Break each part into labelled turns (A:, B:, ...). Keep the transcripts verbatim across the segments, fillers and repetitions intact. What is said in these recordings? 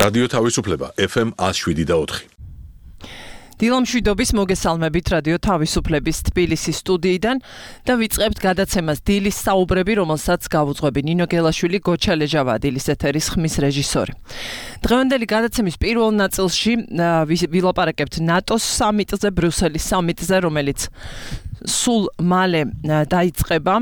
A: რადიო თავისუფლება ეფ ემ one oh seven და four.
B: დილამშვიდობის მოგესალმებით რადიო თავისუფლების თბილისის სტუდიიდან და ვიწყებთ გადაცემას დილის საუბრები, რომელსაც გავუძღვები ნინო გელაშვილი, გოჩა ლეჟავა, დილის ეთერის ხმის რეჟისორი. დღევანდელი გადაცემის პირველ ნაწილში ვილაპარაკებთ ნატოს სამიტზე, ბრიუსელის სამიტზე, რომელიც სულ მალე დაიწყება.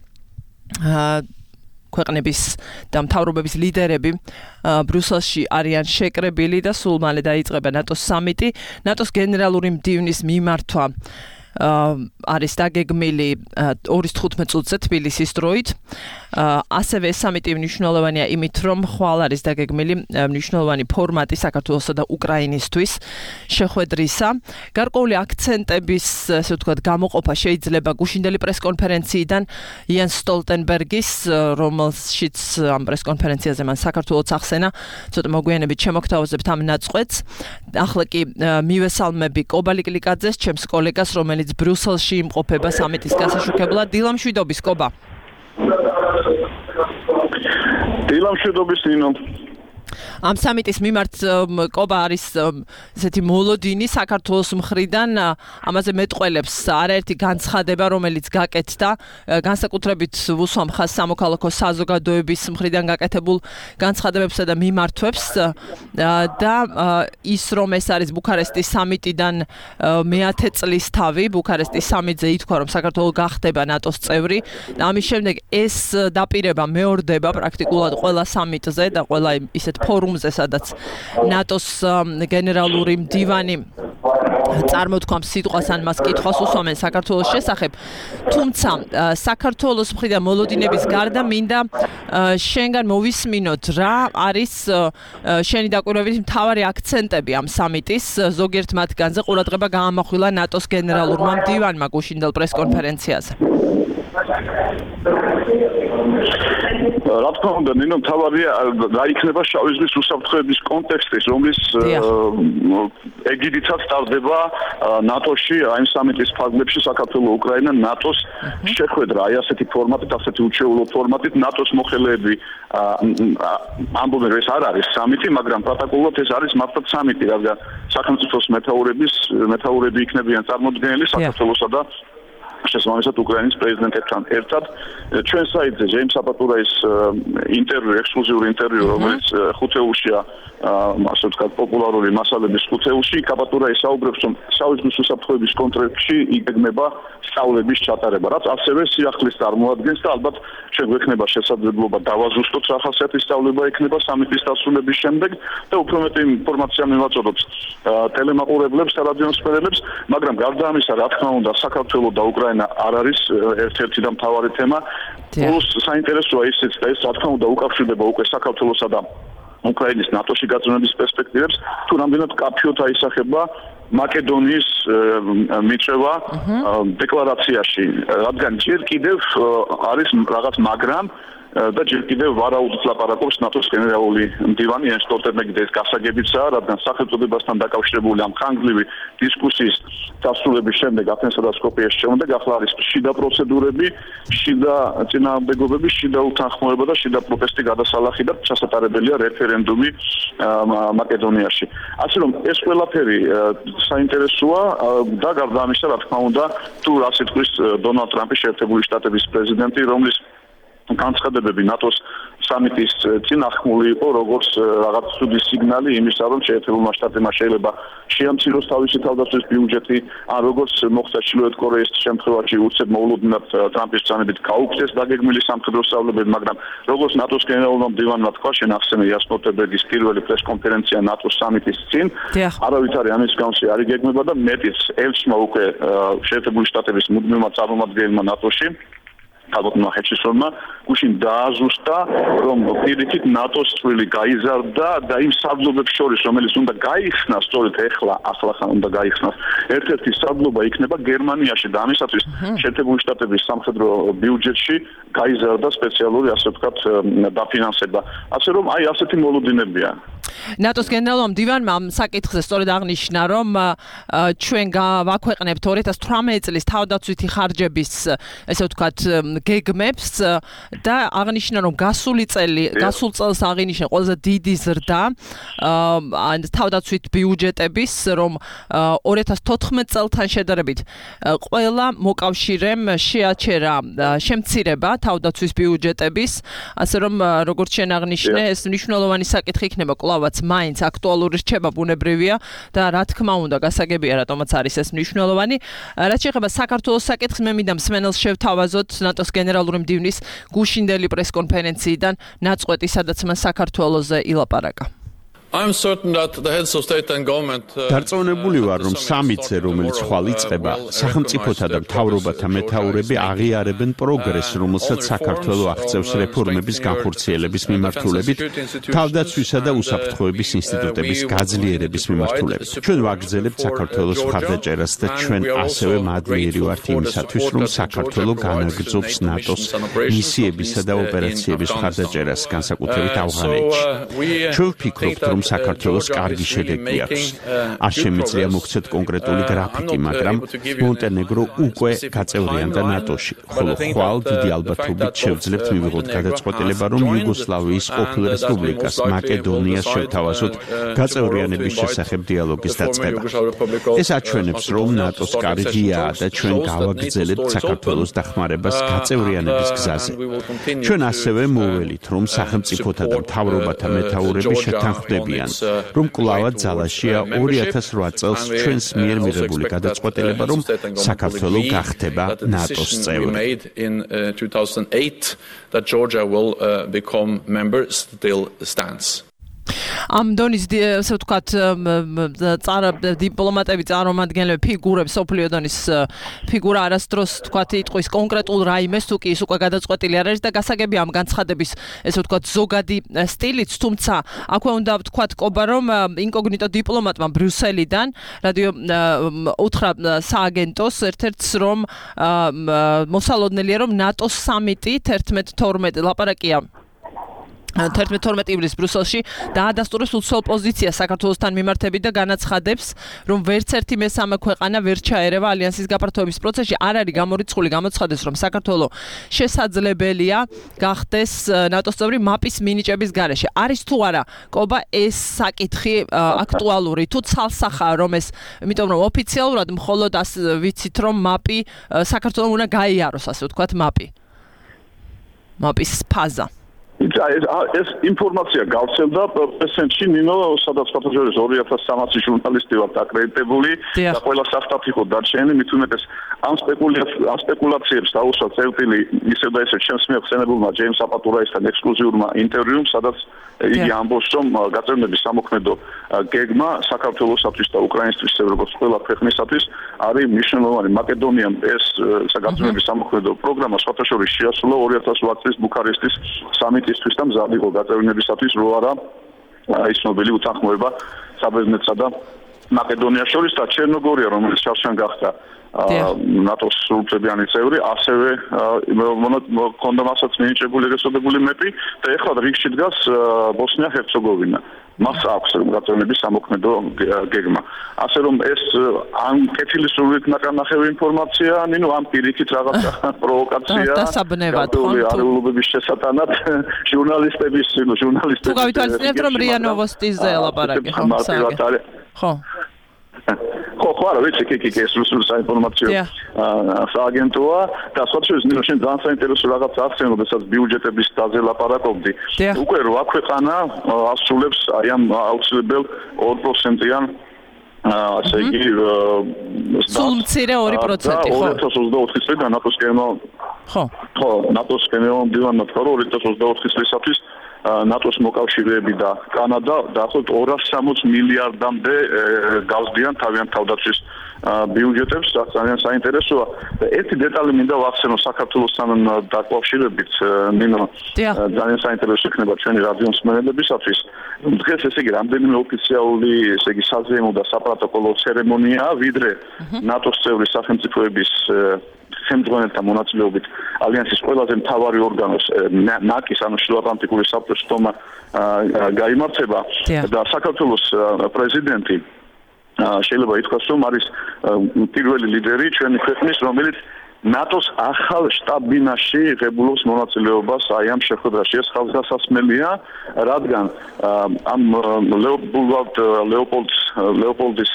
B: ქვეყნების და მთავრობების ლიდერები ბრიუსელში არიან შეკრებილი და სულ მალე დაიწყება ნატოს სამიტი. ნატოს გენერალური მდივნის მიმართვა არის დაგეგმილი ორი თხუთმეტ წუთზე თბილისის დროით. ასევე სამიტი მნიშვნელოვანია იმით, რომ ხვალ არის დაგეგმილი მნიშვნელოვანი ფორმატი საქართველოსა და უკრაინისთვის შეხვედრისა. გარკვეული აქცენტების, ასე ვთქვათ, გამოყოფა შეიძლება გუშინდელი პრესკონფერენციიდან იან სტოლტენბერგის, რომელშიც ამ პრესკონფერენციაზე მან საქართველოს ახსენა. ცოტა მოგვიანებით შემოგთავაზებთ ამ ნაწყვეტს. ახლა კი მივესალმები კობა ლიკლიკაძეს, ჩემს კოლეგას, რომელიც ბრიუსელში იმყოფება სამიტის გასაშუქებლად. დილამშვიდობის, კობა.
C: დილამშვიდობის, ნინო.
B: ამ სამიტის მიმართ კობა არის ესეთი მოლოდინი საქართველოს მხრიდან, ამაზე მეტყველებს არაერთი განცხადება, რომელიც გაკეთდა, განსაკუთრებით ვუსვამ ხაზს სამოქალაქო საზოგადოების მხრიდან გაკეთებულ განცხადებებსა და მიმართვებს და ის, რომ ეს არის ბუქარესტის სამიტიდან მეათე წლის თავი, ბუქარესტის სამიტზე ითქვა, რომ საქართველო გახდება ნატოს წევრი და ამის შემდეგ ეს დაპირება მეორდება პრაქტიკულად ყველა სამიტზე და ყველა ისეთ ფორუმზე, სადაც ნატოს გენერალური მდივანი წარმოთქვამს სიტყვას ან მას კითხვას უსვამენ საქართველოს შესახებ. თუმცა საქართველოს მხრიდან მოლოდინების გარდა მინდა შენგან მოვისმინოთ, რა არის შენი დაკვირვებით მთავარი აქცენტები ამ სამიტის. ზოგიერთ მათგანზე ყურადღება გაამახვილა ნატოს გენერალურმა მდივანმა გუშინდელ პრესკონფერენციაზე.
C: რა თქმა უნდა, ნინო, მთავარია რა იქნება შავი ზღვის უსაფრთხოების კონტექსტის, რომლის ეგიდითაც ტარდება ნატოში, აი ამ სამიტის ფარგლებში საქართველოს უკრაინა ნატოს შეხვედრა, აი ასეთი ფორმატით, ასეთი უჩვეულო ფორმატით ნატოს მოხელეები ამბობენ, რომ ეს არ არის სამიტი, მაგრამ პროტოკოლურად ეს არის მართლაც სამიტი, რადგან სახელმწიფოს მეთაურების მეთაურები იქნებიან წარმოდგენილი საქართველოსა და შესაბამისად უკრაინის პრეზიდენტებთან ერთად. ჩვენ საიტზე ჯეიმს აპატურაის ინტერვიუ, ექსკლუზიური ინტერვიუ, რომელიც ხუთეულშია, ასე ვთქვათ, პოპულარული მასალების ხუთეულში, აპატურაი საუბრობს, რომ შავი ზღვის უსაფრთხოების კონტექსტში იგეგმება სწავლების ჩატარება, რაც ასევე სიახლეს წარმოადგენს და ალბათ ჩვენ გვექნება შესაძლებლობა დავაზუსტოთ რა ხასიათის სწავლება იქნება სამიტის დასრულების შემდეგ და უფრო მეტი ინფორმაცია მივაწოდოთ ტელემაყურებლებს და რადიო მსმენელებს, მაგრამ გარდა ამისა, რა თქმა უნდა, საქართველოს და უკრაინა არ არის ერთ-ერთი და მთავარი თემა. plus საინტერესოა ისიც და ეს რა თქმა უნდა უკავშირდება უკვე საქართველოსა და უკრაინის ნატოში გაწევრების პერსპექტივებს, თუ რამდენად კაფიოთ აისახება მაკედონიის მიწვევა დეკლარაციაში, რადგან ჯერ კიდევ არის რაღაც მაგრამ და ჯერ კიდევ ვარაუდით ლაპარაკობს ნატოს გენერალური მდივანი იან სტოლტენბერგი ეს გასაგებიცაა, რადგან სახელმწიფოებასთან დაკავშირებული ამ ხანგრძლივი დისკუსიის დასრულების შემდეგ ათენსა და სკოპიეში შემოდგა, ახლა არის შიდა პროცედურები, შიდა წინააღმდეგობები, შიდა უთანხმოება და შიდა პროტესტი გადასალახი და ჩასატარებელია რეფერენდუმი მაკედონიაში. ასე რომ ეს ყველაფერი საინტერესოა და გარდა ამისა, რა თქმა უნდა, თუ რა სიტყვის დონალდ ტრამპი, შეერთებული შტატების პრეზიდენტი, რომლის განცხადებები ნატოს სამიტის წინახმული იყო, როგორც რაღაც ცუდი სიგნალი იმისა, რომ შეერთებულმა შტატებმა შეიძლება შეამციროს თავისი თავდაცვის ბიუჯეტი, ან როგორც მოხდა ჩრდილოეთ კორეის შემთხვევაში, უცებ მოულოდნელად ტრამპის ბრძანებით გაუქმდეს დაგეგმილი სამხედრო სწავლებები, მაგრამ როგორც ნატოს გენერალურმა მდივანმა თქვა, შენ ახსენე იან სტოლტენბერგის პირველი პრესკონფერენცია ნატოს სამიტის წინ, არავითარი ამის გამოსი არ იგეგმება და მეტიც ელჩმა უკვე შეერთებული შტატების მუდმივმა წარმომადგენელმა ნატოში ალბათ ჰეჩისონმა გუშინ დააზუსტა, რომ პირიქით ნატოს წვლილი გაიზარდა და იმ საგლობებს შორის, რომელიც უნდა გაიხსნას, სწორედ ეხლა, ახლახან უნდა გაიხსნას, ერთ-ერთი საგლობა იქნება გერმანიაში და ამისათვის შეერთებული შტატების სამხედრო ბიუჯეტში გაიზარდა სპეციალური, ასე ვთქვათ, დაფინანსება. ასე რომ აი ასეთი მოლოდინებია.
B: ნატოს გენერალურმა მდივანმა საკითხზე სწორედ აღნიშნა, რომ ჩვენ ვაქვეყნებთ ორი ათას თვრამეტი წლის თავდაცვითი ხარჯების, ესე ვთქვათ, გეგმებს და აღნიშნა რომ გასული წელი, გასულ წელს აღინიშნა ყველაზე დიდი ზრდა თავდაცვით ბიუჯეტების, რომ ორი ათას თოთხმეტ წელთან შედარებით ყველა მოკავშირემ შეაჩერა შემცირება თავდაცვის ბიუჯეტების, ასე რომ როგორც შენ აღნიშნე, ეს მნიშვნელოვანი საკითხი იქნება კლავაც მაინც აქტუალური რჩება ბუნებრივია და რა თქმა უნდა გასაგებია რატომაც არის ეს მნიშვნელოვანი. რაც შეეხება საქართველოს საკითხს, მე მინდა მსმენელს შევთავაზოთ ნატოს გენერალური მდივნის გუშინდელი პრესკონფერენციიდან ნაწყვეტი, სადაც მან საქართველოზე ილაპარაკა.
D: I'm certain that the heads of state and government
E: დარწმუნებული ვარ, რომ სამიტზე, რომელიც ხვალ იწყება, სახელმწიფოთა და მთავრობათა მეთაურები აღიარებენ პროგრესს, რომელსაც საქართველო აღწევს რეფორმების განხორციელების მიმართულებით, თავდაცვისა და უსაფრთხოების ინსტიტუტების გაძლიერების მიმართულებით. ჩვენ ვაგრძელებთ საქართველოს მხარდაჭერას და ჩვენ ასევე მადლიერი ვართ იმისათვის, რომ საქართველო განაგრძობს ნატოს მისიებისა და ოპერაციების მხარდაჭერას, განსაკუთრებით ავღანეთში. ჩვენ ვფიქრობთ, რომ საქართველოს კარგი შედეგი აქვს. არ შემიძლია მოგცეთ კონკრეტული გრაფიკი, მაგრამ მონტენეგრო უკვე გაწევრიანდა ნატოში, ხოლო ხვალ დიდი ალბათობით შევძლებთ მივიღოთ გადაწყვეტილება, რომ იუგოსლავიის ყოფილ რესპუბლიკას მაკედონიას შევთავაზოთ გაწევრიანების შესახებ დიალოგის დაწყება. ეს აჩვენებს, რომ ნატოს კარგია და ჩვენ გავაგრძელებთ საქართველოს დახმარებას გაწევრიანების გზაზე. ჩვენ ასევე მოველით, რომ სახელმწიფოთა და მთავრობათა მეთაურები შეთანხმდებიან, რომ კლავად ძალაშია ორი ათას რვა წელს ჩვენს მიერ მიღებული გადაწყვეტილება, რომ საქართველო გახდება ნატოს წევრი.
D: That Georgia will uh, become member still stands.
B: ამ დონის ასე ვთქვათ დიპლომატები, წარმომადგენლები, ფიგურები, სოფლიო დონის ფიგურა არასდროს ვთქვათ იტყვის კონკრეტულ რაიმეს, თუ კი ის უკვე გადაწყვეტილი არ არის და გასაგებია ამ განცხადების ესე ვთქვათ ზოგადი სტილიც, თუმცა აქვე უნდა ვთქვათ ყობა, რომ ინკოგნიტო დიპლომატმა ბრიუსელიდან რადიო უთხრა სააგენტოს ერთ-ერთს, რომ მოსალოდნელია, რომ ნატოს სამიტი თერთმეტ თორმეტ ლაპარაკია თერთმეტ თორმეტ ივლისს ბრიუსელში დაადასტურებს უცვლელ პოზიციას საქართველოსთან მიმართებით და განაცხადებს, რომ ვერც ერთი მესამე ქვეყანა ვერ ჩაერევა ალიანსის გაფართოების პროცესში. არ არის გამორიცხული გამოცხადეს, რომ საქართველო შესაძლებელია გახდეს ნატოს წევრი მაპის მინიჭების გარეშე. არის თუ არა ყობა ეს საკითხი აქტუალური, თუ ცალსახაა რომ ეს, იმიტომ რომ ოფიციალურად მხოლოდ ვიცით, რომ მაპი საქართველოს უნდა გაიაროს, ასე ვთქვათ, მაპი. მაპის ფაზა.
C: ეს ინფორმაცია გავცემდა პრესენში ნინო, სადაც ფოტოჟურნალის ორი ათას სამასი ჟურნალისტი ვართ აკრედიტებული და ყველა სახტად იყო დარჩენილი, მით უმეტეს ამ სპეკულაციებს დაუსვა წერტილი ისევ და ისევ ჩემს მიერ ხსენებულმა ჯეიმს აპატურაისთან ექსკლუზიურმა ინტერვიუმ, სადაც იგი ამბობს, რომ გაწევრიანების სამოქმედო გეგმა საქართველოსთვის და უკრაინისთვის, როგორც ყველა ქვეყნისათვის, არის მნიშვნელოვანი. მაკედონიამ ეს გაწევრიანების სამოქმედო პროგრამა სათაშორის შეასრულა ორი ათას რვა წლის ბუქარესტის სამიტისთვის და მზად იყო გაწევრიანებისათვის, რო არა ის ნობელი უთანხმოება საბერძნეთსა და მაკედონიას შორის და ჩერნოგორია, რომელიც შარშან გახდა ნატოს სრულუფლებიანი წევრი, ასევე მქონდა მასაც მინიჭებული ეგრესოდებული მეპი და ეხლა რიგში დგას ბოსნია-ჰერცეგოვინა. მას აქვს გაწევრიანების სამოქმედო გეგმა. ასე რომ ეს ამ კეთილისურვით ნაკანახევი ინფორმაცია, ნინო ამ პირიქით რაღაცა პროვოკაცია გაწეული არეულობების შესატანად ჟურნალისტების, ნინო ჟურნალისტების.
B: თუ გავითვალისწინებთ, რომ რია ნოვოსტიზე ელაპარაკე, ხო? ხო.
C: ხო, ხო, არა, ვიცი, კი, კი, ეს რუსული საინფორმაციო სააგენტოა და სოციალიზმის ნინო შენ ძალიან საინტერესო რაღაც აქცენტი, როდესაც ბიუჯეტების დაზე ლაპარაკობდი. უკვე რვა ქვეყანა ასრულებს აი ამ აუცილებელ ორ პროცენტიან ასე იგი
B: სულ მცირე ორი პროცენტი, ხო?
C: ორი ათას ოცდაოთხი წლიდან ნატოს გენერალ ხო, ხო, ნატოს გენერალ მდივანმა თქვა, რომ ორი ათას ოცდაოთხი წლისათვის ნატოს მოკავშირეები და კანადა დაახლოებით ორას სამოცი მილიარდამდე გავსდიან თავიანთ თავდაცვის ბიუჯეტებს, რაც ძალიან საინტერესოა. და ერთი დეტალი მინდა ვახსენო საქართველოსთან დაკავშირებით, ნინო, ძალიან საინტერესო იქნება ჩვენი რადიო მსმენელებისათვის. დღეს ესე იგი რამდენიმე ოფიციალური, ესე იგი საზეიმო და საპროტოკოლო ცერემონიაა, ვიდრე ნატოს წევრი სახელმწიფოების ხელმძღვანელთა მონაწილეობით ალიანსის ყველაზე მთავარი ორგანოს ნაკის, ანუ შუაატლანტიკური საბჭოს თომა გაიმართება და საქართველოს პრეზიდენტი შეიძლება ითქვას, რომ არის პირველი ლიდერი ჩვენი ქვეყნის, რომელიც ნატოს ახალ შტაბ-ბინაში ღებულობს მონაწილეობას აი ამ შეხვედრაში. ეს ხალხგასასმელია, რადგან ამ ლეოპოლდ ლეოპოლდ ლეოპოლდის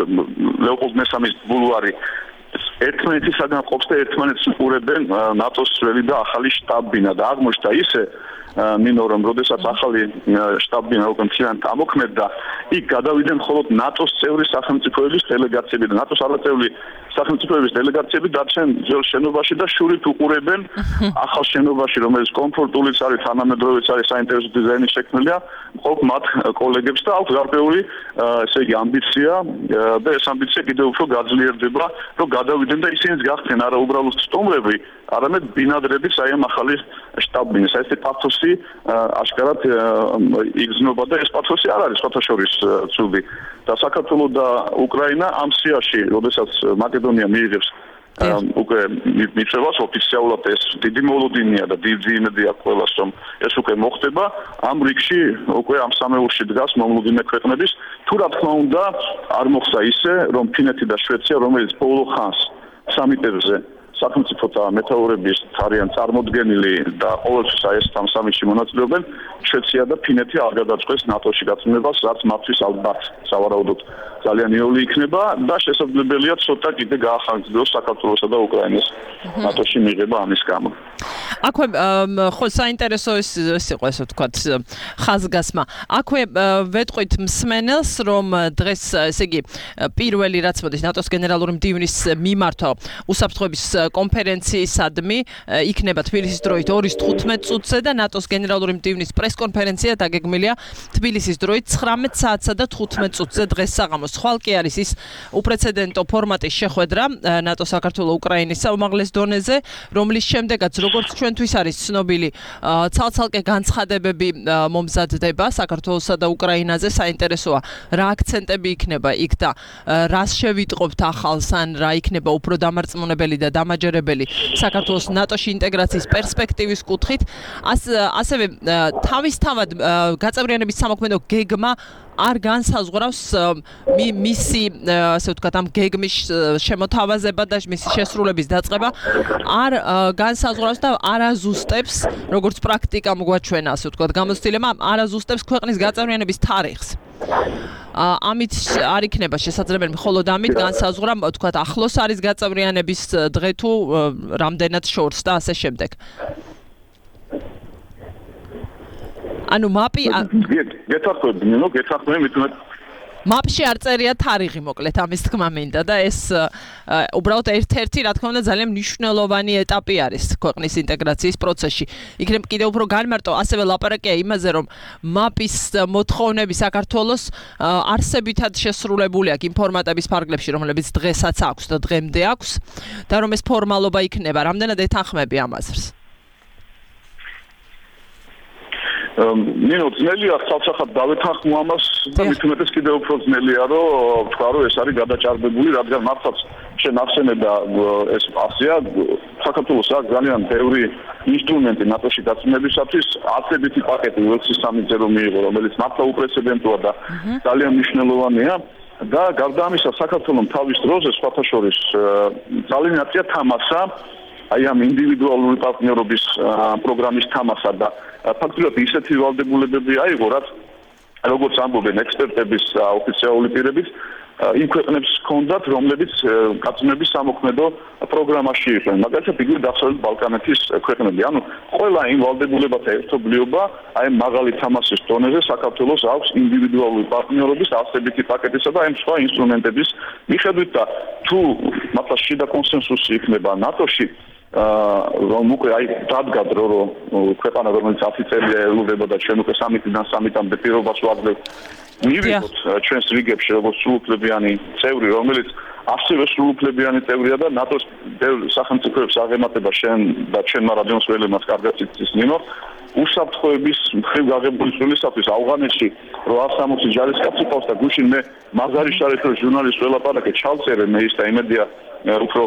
C: ლეოპოლდ მესამის ბულვარი ერთმანეთისაგან ყოფს და ერთმანეთს უყურებენ ნატოს ძველი და ახალი შტაბ-ბინა და აღმოჩნდა ისე მინო რომ როდესაც ახალი შტაბ-ბინა უკვე მთლიანად ამოქმედდა, იქ გადავიდნენ მხოლოდ ნატოს წევრი სახელმწიფოების დელეგაციები და ნატოს არაწევრი სახელმწიფოების დელეგაციები დარჩენ ძველ შენობაში და შურით უყურებენ ახალ შენობაში, რომელიც კომფორტულიც არის, თანამედროვეც არის, საინტერესო დიზაინის შექმნილია, მხოლოდ მათ კოლეგებს და აქვს გარკვეული ესე იგი ამბიცია და ეს ამბიცია კიდევ უფრო გაძლიერდება, რომ გადავიდნენ და ისინიც გახდნენ არა უბრალოდ სტუმრები, არამედ ბინადრებიც აი ამ ახალი შტაბ-ბინის. ეს პათოსი აშკარად იგრძნობა და ეს პათოსი არ არის სხვათაშორის ცუდი. და საქართველო და უკრაინა ამ სიაში, როდესაც მაკედონია მიიღებს უკვე მიწევას ოფიციალურად ეს დიდი მოლოდინია და დიდი იმედი აქვს ყველას რომ ეს უკვე მოხდება. ამ რიგში უკვე ამ სამეულში დგას მომლუდინე ქვეყნების. თუ რა თქმა უნდა არ მოხდა ისე რომ ფინეთი და შვეიცარია, რომელიც ბოლო ხანს სამიტებზე სახელმწიფოთა მეთაურების არიან წარმოდგენილი და ყოველთვის აი ეს ამ სამიტში მონაწილეობენ, შვეიცარია და ფინეთი არ გადაწყვეტს ნატოში გაწმენებას, რაც მათთვის ალბათ სავარაუდოდ ძალიან იოლი იქნება და შესაძლებელია ცოტა კიდე გაახანგრძლიოს საქართველოსა და უკრაინას ნატოში მიღება ამის გამო.
B: აქვე ხო საინტერესო ის იყო ესე ვთქვათ ხაზგასმა. აქვე ვეტყვით მსმენელს რომ დღეს ესე იგი პირველი რაც მოდის ნატოს გენერალური მდივნის მიმართვა უსაფრთხოების კონფერენციისადმი იქნება თბილისის დროით ორი თხუთმეტ წუთზე და ნატოს გენერალური მდივნის პრესკონფერენცია დაგეგმილია თბილისის დროით ცხრამეტ საათსა და თხუთმეტ წუთზე დღეს საღამოს. ხვალ კი არის ის უპრეცედენტო ფორმატის შეხვედრა ნატო საქართველოს უკრაინის საომაღლეს დონეზე, რომლის შემდეგაც როგორც ჩვენთვის არის ცნობილი ცალ-ცალკე განცხადებები მომზადდება საქართველოსა და უკრაინაზე. საინტერესოა რა აქცენტები იქნება იქ და რას შევიტყობთ ახალს ან რა იქნება უფრო დამარწმუნებელი და დამაჯერებელი საქართველოს ნატოში ინტეგრაციის პერსპექტივის კუთხით. ასევე თავისთავად გაწევრიანების სამოქმედო გეგმა არ განსაზღვრავს მისი ასე ვთქვათ ამ გეგმის შემოთავაზება და მისი შესრულების დაწყება არ განსაზღვრავს და არ აზუსტებს როგორც პრაქტიკა მოგვაჩვენა ასე ვთქვათ გამოცდილება არ აზუსტებს ქვეყნის გაწევრიანების თარიღს. ამით არ იქნება შესაძლებელი მხოლოდ ამით განსაზღვრა ვთქვათ ახლოს არის გაწევრიანების დღე თუ რამდენად შორს და ასე შემდეგ. ანუ მაპი
C: გეთახმები, ნუ გეთახმები მithumet
B: მაპში არ წერია თარიღი მოკლედ ამის თქმა მინდა და ეს უბრალოდ ერთ-ერთი რა თქმა უნდა ძალიან მნიშვნელოვანი ეტაპი არის ქვეყნის ინტეგრაციის პროცესში. იქნებ კიდევ უფრო განმარტო, ასევე ლაპარაკია იმაზე რომ მაპის მოთხოვნები საქართველოს არსებითად შესრულებული აქვს იმ ფორმატების ფარგლებში, რომლებიც დღესაც აქვს და დღემდე აქვს და რომ ეს ფორმალობა იქნება. რამდენად ეთანხმები ამ აზრს?
C: ნინო ძნელია ცალსახად დავეთანხმო ამას და მithumetes კიდევ უფრო ძნელია რომ თქვა რომ ეს არის გადაჭარბებული, რადგან მართლაც შენ ახსენებდა ეს ასია საქართველოს აქვს ძალიან ბევრი ინსტრუმენტი ნატოში გაწმენებისათვის, ასებითი პაკეტი ველსის სამი-ზე რომ მიიღო, რომელიც მართლა უპრეცედენტოა და ძალიან მნიშვნელოვანია და გარდა ამისა საქართველოს თავის დროზე სხვათა შორის ძალიან აწია თამასა აი ამ ინდივიდუალური პარტნიორობის პროგრამის თამასა და ფაქტობრივად ისეთი ვალდებულებები აიღო, რაც როგორც ამბობენ ექსპერტების ოფიციალური პირებიც იმ ქვეყნებს ჰქონდათ, რომლებიც გაწმენების სამოქმედო პროგრამაში იყვნენ. მაგალითად, იგი დასავლეთ ბალკანეთის ქვეყნები. ანუ ყველა იმ ვალდებულებათა ერთობლიობა, აი მაღალი თამასის დონეზე საქართველოს აქვს ინდივიდუალური პარტნიორობის ასებითი პაკეტისა და აი სხვა ინსტრუმენტების მიხედვით და თუ მართლა შიდა კონსენსუსი იქნება ნატოში რომ უკვე აი დადგა დრო რომ ქვეყანა რომელიც ათი წელია ელოდება და ჩვენ უკვე სამიტიდან სამიტამდე პირობას ვაძლევთ მივიღოთ ჩვენს რიგებში როგორც სრულუფლებიანი წევრი რომელიც ასევე სრულუფლებიანი წევრია და ნატოს სახელმწიფოებს აღემატება შენ და ჩვენმა რადიოს ველებმაც კარგად იცის ნინო უსაფრთხოების მხრივ გაღებული სულისათვის ავღანეთში რო ას სამოცი ჯარისკაცი ყავს და გუშინ მე მაზარი შარიფ ჟურნალისტ ველაპარაკე ჩავწერე მე ის და იმედია უფრო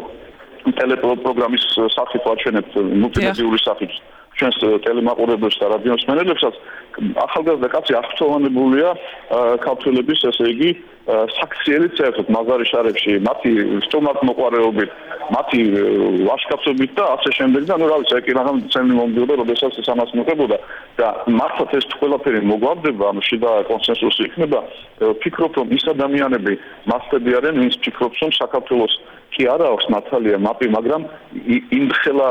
C: ტელეპროგრამის სახით ვაჩვენებთ მულტიმედიური სახით ჩვენს ტელემაყურებელს და რადიოს მსმენელებსაც ახალგაზრდა კაცი აღფრთოვანებულია ქართველების, ესე იგი, საქციელი წერთით მაზარი შარებში, მათი სტუმართ მოყვარეობით, მათი ლაშქრობით და ასე შემდეგ და ნუ რა ვიცი, ეკი რაღაც წელი მომდიოდა, როდესაც ეს ამას მოხდებოდა და მართლაც ეს ყველაფერი მოგვარდება, ანუ შიდა კონსენსუსი იქნება. ვფიქრობ, რომ ის ადამიანები მასტები არიან, ვინც ფიქრობს, რომ საქართველოს კი არა აქვს ნათალია მაპი, მაგრამ იმხელა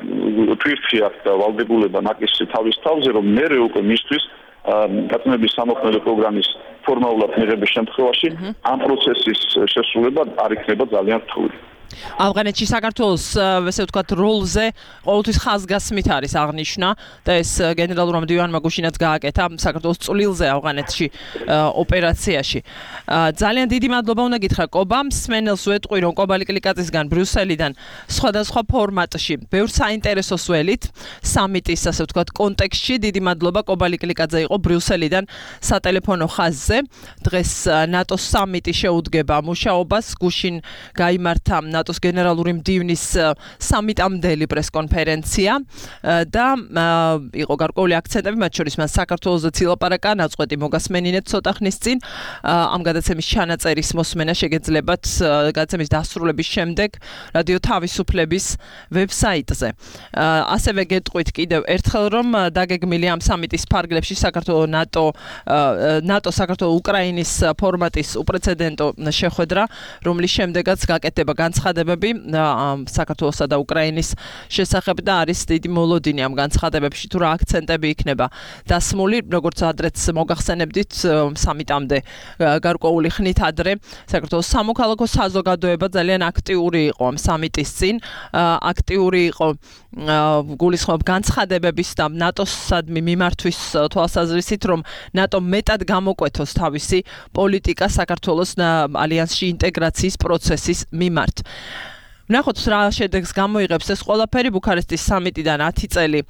C: თვირთი აქვს და ვალდებულება ნაკისი თავის თავზე, რომ მერე უკვე მისთვის გაწმენდის სამოქმედო პროგრამის ფორმალურად მიღების შემთხვევაში ამ პროცესის შესრულება არ იქნება ძალიან რთული.
B: ავღანეთში საქართველოს ესე ვთქვათ როლზე ყოველთვის ხაზგასმით არის აღნიშნა და ეს გენერალურმა მდივანმა გუშინაც გააკეთა საქართველოს წვლილზე ავღანეთში ოპერაციაში. ძალიან დიდი მადლობა უნდა გითხრა კობა, მსმენელს ვეტყვი რომ კობა ლიკლიკაძისგან ბრიუსელიდან სხვადასხვა ფორმატში ბევრ საინტერესოს ველით სამიტის ასე ვთქვათ კონტექსტში. დიდი მადლობა კობა ლიკლიკაძე იყო ბრიუსელიდან სატელეფონო ხაზზე. დღეს ნატოს სამიტი შეუდგება მუშაობას, გუშინ გაიმართა ნატოს გენერალური მდივნის სამიტამდელი პრესკონფერენცია და იყო გარკვეული აქცენტები, მათ შორის მან საქართველოზე ცილაპარაკა, ნაწყვეტი მოგასმენინეთ ცოტა ხნის წინ. ამ გადაცემის ჩანაწერის მოსმენა შეგეძლებათ გადაცემის დასრულების შემდეგ რადიო თავისუფლების ვებსაიტზე. ასევე გეტყვით კიდევ ერთხელ, რომ დაგეგმილია ამ სამიტის ფარგლებში საქართველოს ნატო ნატო საქართველოს უკრაინის ფორმატის უპრეცედენტო შეხვედრა, რომლის შემდეგაც გაკეთდება განცხადებები საქართველოსა და უკრაინის შესახებ და არის დიდი მოლოდინი ამ განცხადებებში თუ რა აქცენტები იქნება დასმული, როგორც ადრეც მოგახსენებდით სამიტამდე გარკვეული ხნით ადრე საქართველოს სამოქალაქო საზოგადოება ძალიან აქტიური იყო ამ სამიტის წინ, აქტიური იყო გულისხმობ განცხადებების და ნატოსადმი მიმართვის თვალსაზრისით, რომ ნატო მეტად გამოკვეთოს თავისი პოლიტიკა საქართველოს ალიანსში ინტეგრაციის პროცესის მიმართ. ვნახოთ რა შედეგს გამოიღებს ეს ყველაფერი. ბუქარესტის სამიტიდან ათი წელი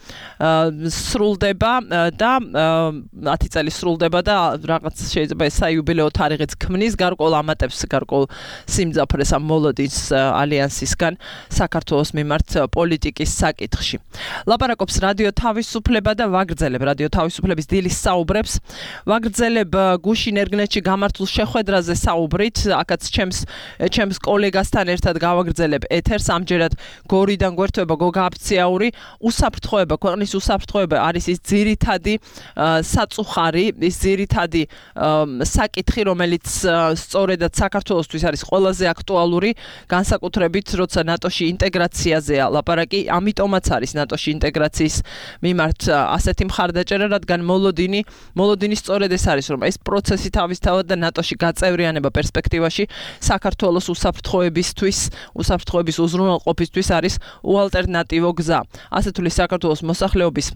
B: სრულდება და ათი წელი სრულდება და რაღაც შეიძლება ეს საიუბილეო თარიღიც ქმნის გარკვეულ ამატებს, გარკვეულ სიმძაფრეს ამ მოლოდინს ალიანსისგან საქართველოს მიმართ პოლიტიკის საკითხში. ლაპარაკობს რადიო თავისუფლება და ვაგრძელებ რადიო თავისუფლების დილის საუბრებს. ვაგრძელებ გუშინ ერგნეთში გამართულ შეხვედრაზე საუბრით, აქაც ჩემს ჩემს კოლეგასთან ერთად გავაგრძელებ ეთერს. ამჯერად გორიდან გვერდება გოგა აფციაური. უსაფრთხოება, ქვეყნის უსაფრთხოება არის ის ძირითადი საწუხარი, ის ძირითადი საკითხი, რომელიც სწორედად საქართველოსთვის არის ყველაზე აქტუალური, განსაკუთრებით როცა ნატოში ინტეგრაციაზეა ლაპარაკი. ამიტომაც არის ნატოში ინტეგრაციის მიმართ ასეთი მხარდაჭერა, რადგან მოლოდინი მოლოდინი სწორედ ეს არის, რომ ეს პროცესი თავისთავად და ნატოში გაწევრიანება პერსპექტივაში საქართველოს უსაფრთხოებისთვის, უსაფრთხო უზრუნველყოფისთვის არის უალტერნატივო გზა. ასე თulis საქართველოს მოსახლეობის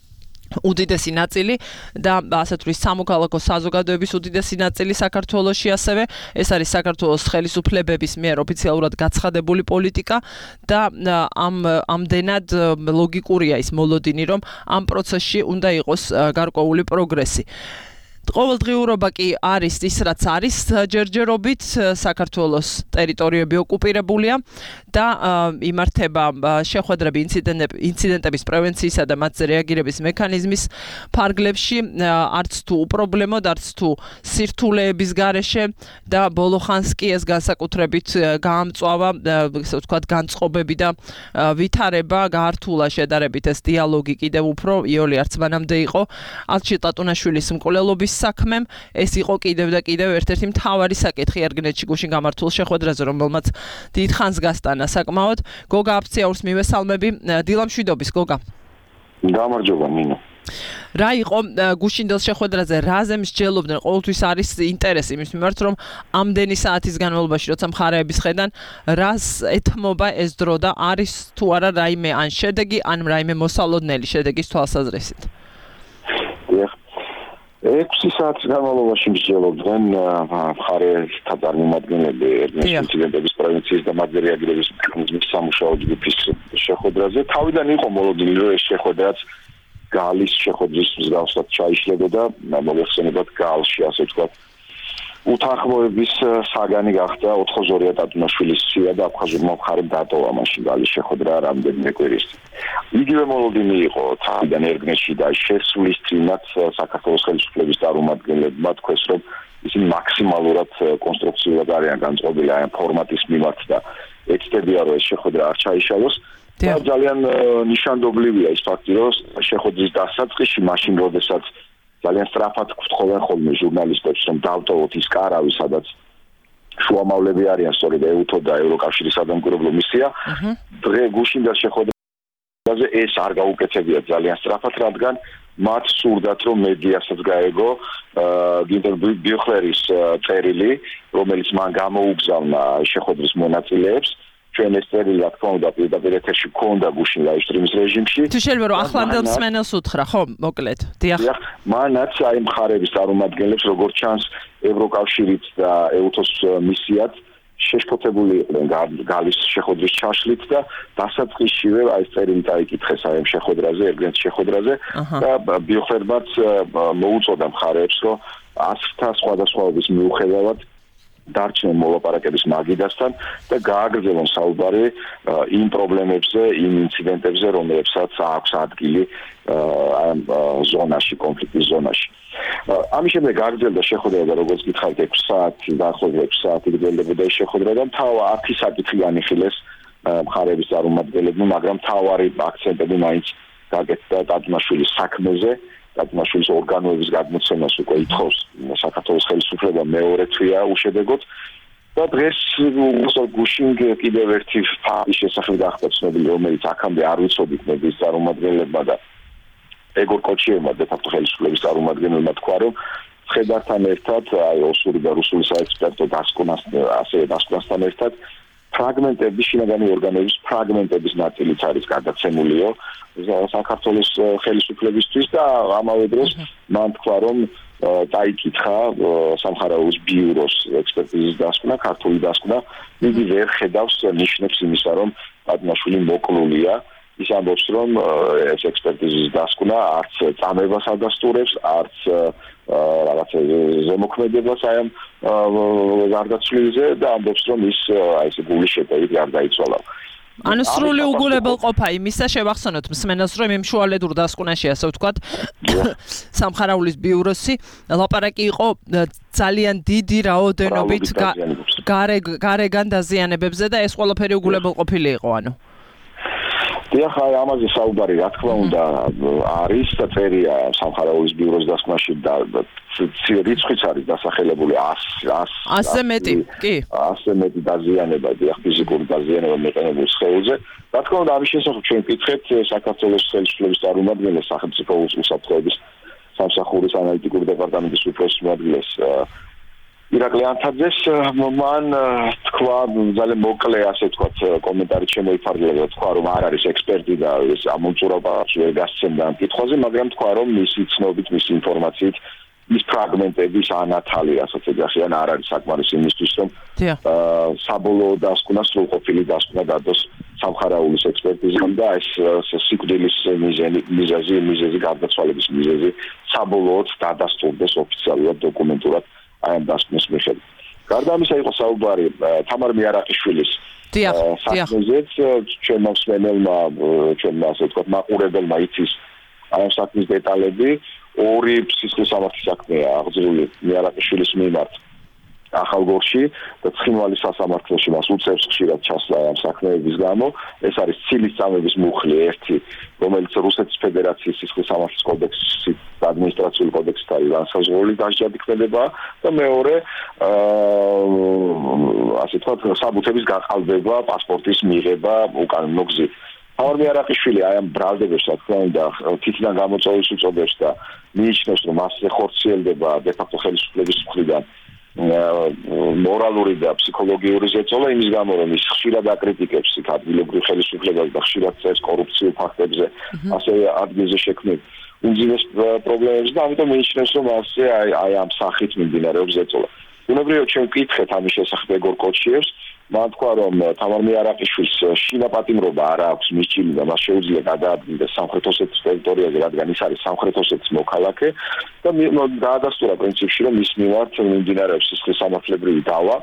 B: უდიდესი ნაწილი და ასე თulis სამოქალაქო საზოგადოების უდიდესი ნაწილი საქართველოში ასევე ეს არის საქართველოს ხელისუფლებების მიერ ოფიციალურად გაცხადებული პოლიტიკა და ამ ამდენად ლოგიკურია ის მოლოდინი, რომ ამ პროცესში უნდა იყოს გარკვეული პროგრესი. ყოველდღიურობა კი არის ის, რაც არის ჯერჯერობით, საქართველოს ტერიტორიები ოკუპირებულია და იმართება შეხვედრები ინციდენტების პრევენციისა და მათზე რეაგირების მექანიზმის ფარგლებში, არც თუ უპრობლემოდ, არც თუ სირთულეების გარეშე და ბოლოხანს კი ეს განსაკუთრებით გაამწვავა, ესე ვთქვათ, განწყობები და ვითარება, გაართულა შედარებით ეს დიალოგი კიდევ უფრო, იოლი არც მანამდე იყო, ალჩი ტატუნაშვილის მკვლელობის საქმემ. ეს იყო კიდევ და კიდევ ერთ-ერთი მთავარი საკითხი ერგნეთში გუშინ გამართულ შეხვედრაზე, რომელმაც დიდხანს გასტანა საკმაოდ. გოგა აფციაურს მივესალმები. დილამშვიდობის გოგა.
F: გამარჯობა ნინო.
B: რა იყო გუშინდელ შეხვედრაზე, რაზე მსჯელობდნენ? ყოველთვის არის ინტერესი იმის მიმართ, რომ ამდენი საათის განმავლობაში, როცა მხარეების ხედან, რას ეთმობა ეს დრო და არის თუ არა რაიმე ან შედეგი, ან რაიმე მოსალოდნელი შედეგის თვალსაზრისით?
F: ექვსი საათის განმავლობაში მსჯელობდნენ მხარეთა წარმომადგენლები ერგნეთის ინციდენტების პრევენციის და მათზე რეაგირების მექანიზმის სამუშაო ჯგუფის შეხვედრაზე. თავიდან იყო მოლოდინი, რომ ეს შეხვედრაც გალის შეხვედრის მსგავსად ჩაიშლებოდა, მოგეხსენებათ გალში, ასე ვთქვათ, უთანხმოების საგანი გახდა ოთხმოცდაორი ტატუნაშვილის სია და აფხაზურმა მხარემ დატოვა მაშინ გალის შეხვედრა რამდენიმე კვირის წინ. იგივე მოლოდინი იყო თავიდან ერგნეში და შესულისწინაც საქართველოს ხელისუფლების წარმომადგენლებმა თქვეს, რომ ისინი მაქსიმალურად კონსტრუქციულად არიან განწყობილი აი ამ ფორმატის მიმართ და ეცდებიან, რომ ეს შეხვედრა არ ჩაიშალოს. და ძალიან ნიშანდობლივია ის ფაქტი, რომ შეხვედრის დასაწყისში მაშინ როდესაც ძალიან სწრაფად გვთხოვენ ხოლმე ჟურნალისტებს, რომ დავტოვოთ ის კარავი, სადაც შუამავლები არიან სწორედ ეუთო და ევროკავშირის სადამკვირვებლო მისია. დღე გუშინდას შეხვედრაზე ეს არ გაუკეთებიათ ძალიან სწრაფად, რადგან მათ სურდათ, რომ მედიასაც გაეგო გინტერ ბიუხლერის წერილი, რომელიც მან გამოუგზავნა შეხვედრის მონაწილეებს. ჩვენ ეს წერილი რა თქმა უნდა პირდაპირ ეთერში გქონდა გუშინ live stream-ის რეჟიმში.
B: თუ შეიძლება რომ ახლანდელ მსმენელს უთხრა, ხო, მოკლედ. დიახ.
F: დიახ, მანაც აი მხარების წარმომადგენლებს როგორც ჩანს ევროკავშირით და ეუთოს მისიაც შეშფოთებული იყვნენ გალის შეხვედრის ჩაშლით და დასაწყისშივე აი ეს წერილი დაიკითხეს აი ამ შეხვედრაზე, ერგენს შეხვედრაზე და ბიუხლერმაც მოუწოდა მხარებს, რომ ასთა სხვადასხვაობის მიუხედავად დარჩნენ მოლაპარაკების მაგიდასთან და გააგრძელონ საუბარი იმ პრობლემებზე, იმ ინციდენტებზე, რომლებსაც აქვს ადგილი ამ ზონაში, კონფლიქტის ზონაში. ამის შემდეგ გააგრძელდა შეხვედრა და როგორც გითხარით ექვსი საათი, დაახლოებით ექვსი საათი გრძელდებოდა ეს შეხვედრა და მთავარი ათი საკითხი განიხილეს მხარების წარმომადგენლებმა, მაგრამ მთავარი აქცენტები მაინც გაკეთდა ტატუნაშვილის საქმეზე. ტატუნაშვილის ორგანოების გადმოცემას უკვე ითხოვს საქართველოს ხელისუფლება მეორე თვეა უშედეგოდ და დღეს გუშინ კიდევ ერთი ფაქტის შესახებ გახდა ცნობილი, რომელიც აქამდე არ ვიცოდით მედიის წარმომადგენლებმა და ეგორ კოჩიევმა და ფაქტობრივად ხელისუფლების წარმომადგენლებმა თქვა, რომ ხედართან ერთად აი ოსური და რუსული საექსპერტო დასკვნას ასევე დასკვნასთან ერთად ფრაგმენტების შინაგანი ორგანოების ფრაგმენტების ნაწილიც არის გადაცემულიო საქართველოს ხელისუფლებისთვის და ამავე დროს მან თქვა, რომ დაიკითხა სამხარაულის ბიუროს ექსპერტიზის დასკვნა, ქართული დასკვნა, იგი ვერ ხედავს ნიშნებს იმისა, რომ ტატუნაშვილი მოკლულია. ის ამბობს, რომ ეს ექსპერტიზის დასკვნა არც წამებას ადასტურებს, არც რაღაც ზემოქმედებას აი ამ გარდაცვლილიზე და ამბობს, რომ ის აი ეს გული შეტევით გარდაიცვალა.
B: ანუ სრული უგულებელყოფა იმისა შევახსენოთ მსმენელს, რომ იმ შუალედურ დასკვნაში ასე ვთქვათ სამხარაულის ბიუროსი ლაპარაკი იყო ძალიან დიდი რაოდენობით გარეგან დაზიანებებზე და ეს ყველაფერი უგულებელყოფილი იყო, ანუ
F: დიახ, აი ამაზე საუბარი რა თქმა უნდა არის და წერია სამხარაულის ბიუროს დასკვნაში და რიცხვიც არის დასახელებული
B: ასზე მეტი, კი.
F: ასზე მეტი დაზიანება, დიახ, ფიზიკური დაზიანება მეყენებულ სხეულზე. რა თქმა უნდა, ამის შესახებ ჩვენ ვკითხეთ საქართველოს ხელისუფლების წარმომადგენელს, სახელმწიფო უსაფრთხოების სამსახურის ანალიტიკური დეპარტამენტის უფროსის მოადგილეს ირაკლი ანთაძეს, მან თქვა ძალიან მოკლე ასე ვთქვათ კომენტარი შემოიფარგლა და თქვა, რომ არ არის ექსპერტი და ეს ამომწურავა ვერ გასცემდა ამ კითხვაზე, მაგრამ თქვა, რომ მისი ცნობით, მისი ინფორმაციით ის ფრაგმენტების ანათალი, რასაც ეძახიან, არ არის საკმარისი იმისთვის, რომ საბოლოო დასკვნა, სრულყოფილი დასკვნა დადოს სამხარაულის ექსპერტიზამ და ეს სიკვდილის მიზეზი, მიზეზი გარდაცვალების მიზეზი საბოლოოდ დადასტურდეს ოფიციალურად დოკუმენტურად აი ამ დასკვნის მიხედვით. გარდა ამისა იყო საუბარი თამარ მიარაყიშვილის საქმეზეც, ჩვენმა მსმენელმა, ჩვენმა ასე ვთქვათ მაყურებელმა იცის აი ამ საქმის დეტალები. ორი სისხლის სამართლის საქმეა აღძრული მიარაყიშვილის მიმართ ახალგორში და ცხინვალის სასამართლოში მას უწევს ხშირად ჩასვლა ამ საქმეების გამო. ეს არის ცილის წამების მუხლი ერთი, რომელიც რუსეთის ფედერაციის სისხლის სამართლის კოდექსში და ადმინისტრაციული კოდექსით არის განსაზღვრული დასჯადიქმედება და მეორე ასე ვთქვათ საბუთების გაყალბება, პასპორტის მიღება უკანონო გზით. თამარ მიარაყიშვილი აი ამ ბრალდებებს რა თქმა უნდა თითიდან გამოწვევის უწოდებს და მიიჩნევს, რომ მასზე ხორციელდება დე-ფაქტო ხელისუფლების მხრიდან მორალური და ფსიქოლოგიური ზეწოლა იმის გამო, რომ ის ხშირად აკრიტიკებს ადგილობრივ ხელისუფლებას და ხშირად წერს კორუფციულ ფაქტებზე, ასევე ადგილზე შექმნილ უმძიმეს პრობლემებს და ამიტომ მიიჩნევს, რომ მასზე აი ამ სახით მიმდინარეობს ზეწოლა. უნებრივია ჩვენ ვკითხეთ ამის შესახებ ეგორ კოჩიევს, მან თქვა რომ თამარ მიარაყიშვილს შინაპატიმრობა არ აქვს მისჭილი და მას შეუძლია გადაადგილდეს სამხრეთ ოსეთის ტერიტორიაზე, რადგან ის არის სამხრეთ ოსეთის მოქალაქე და დაადასტურა პრინციპში რომ მის მიმართ მიმდინარეობს სისხლის სამართლებრივი დავა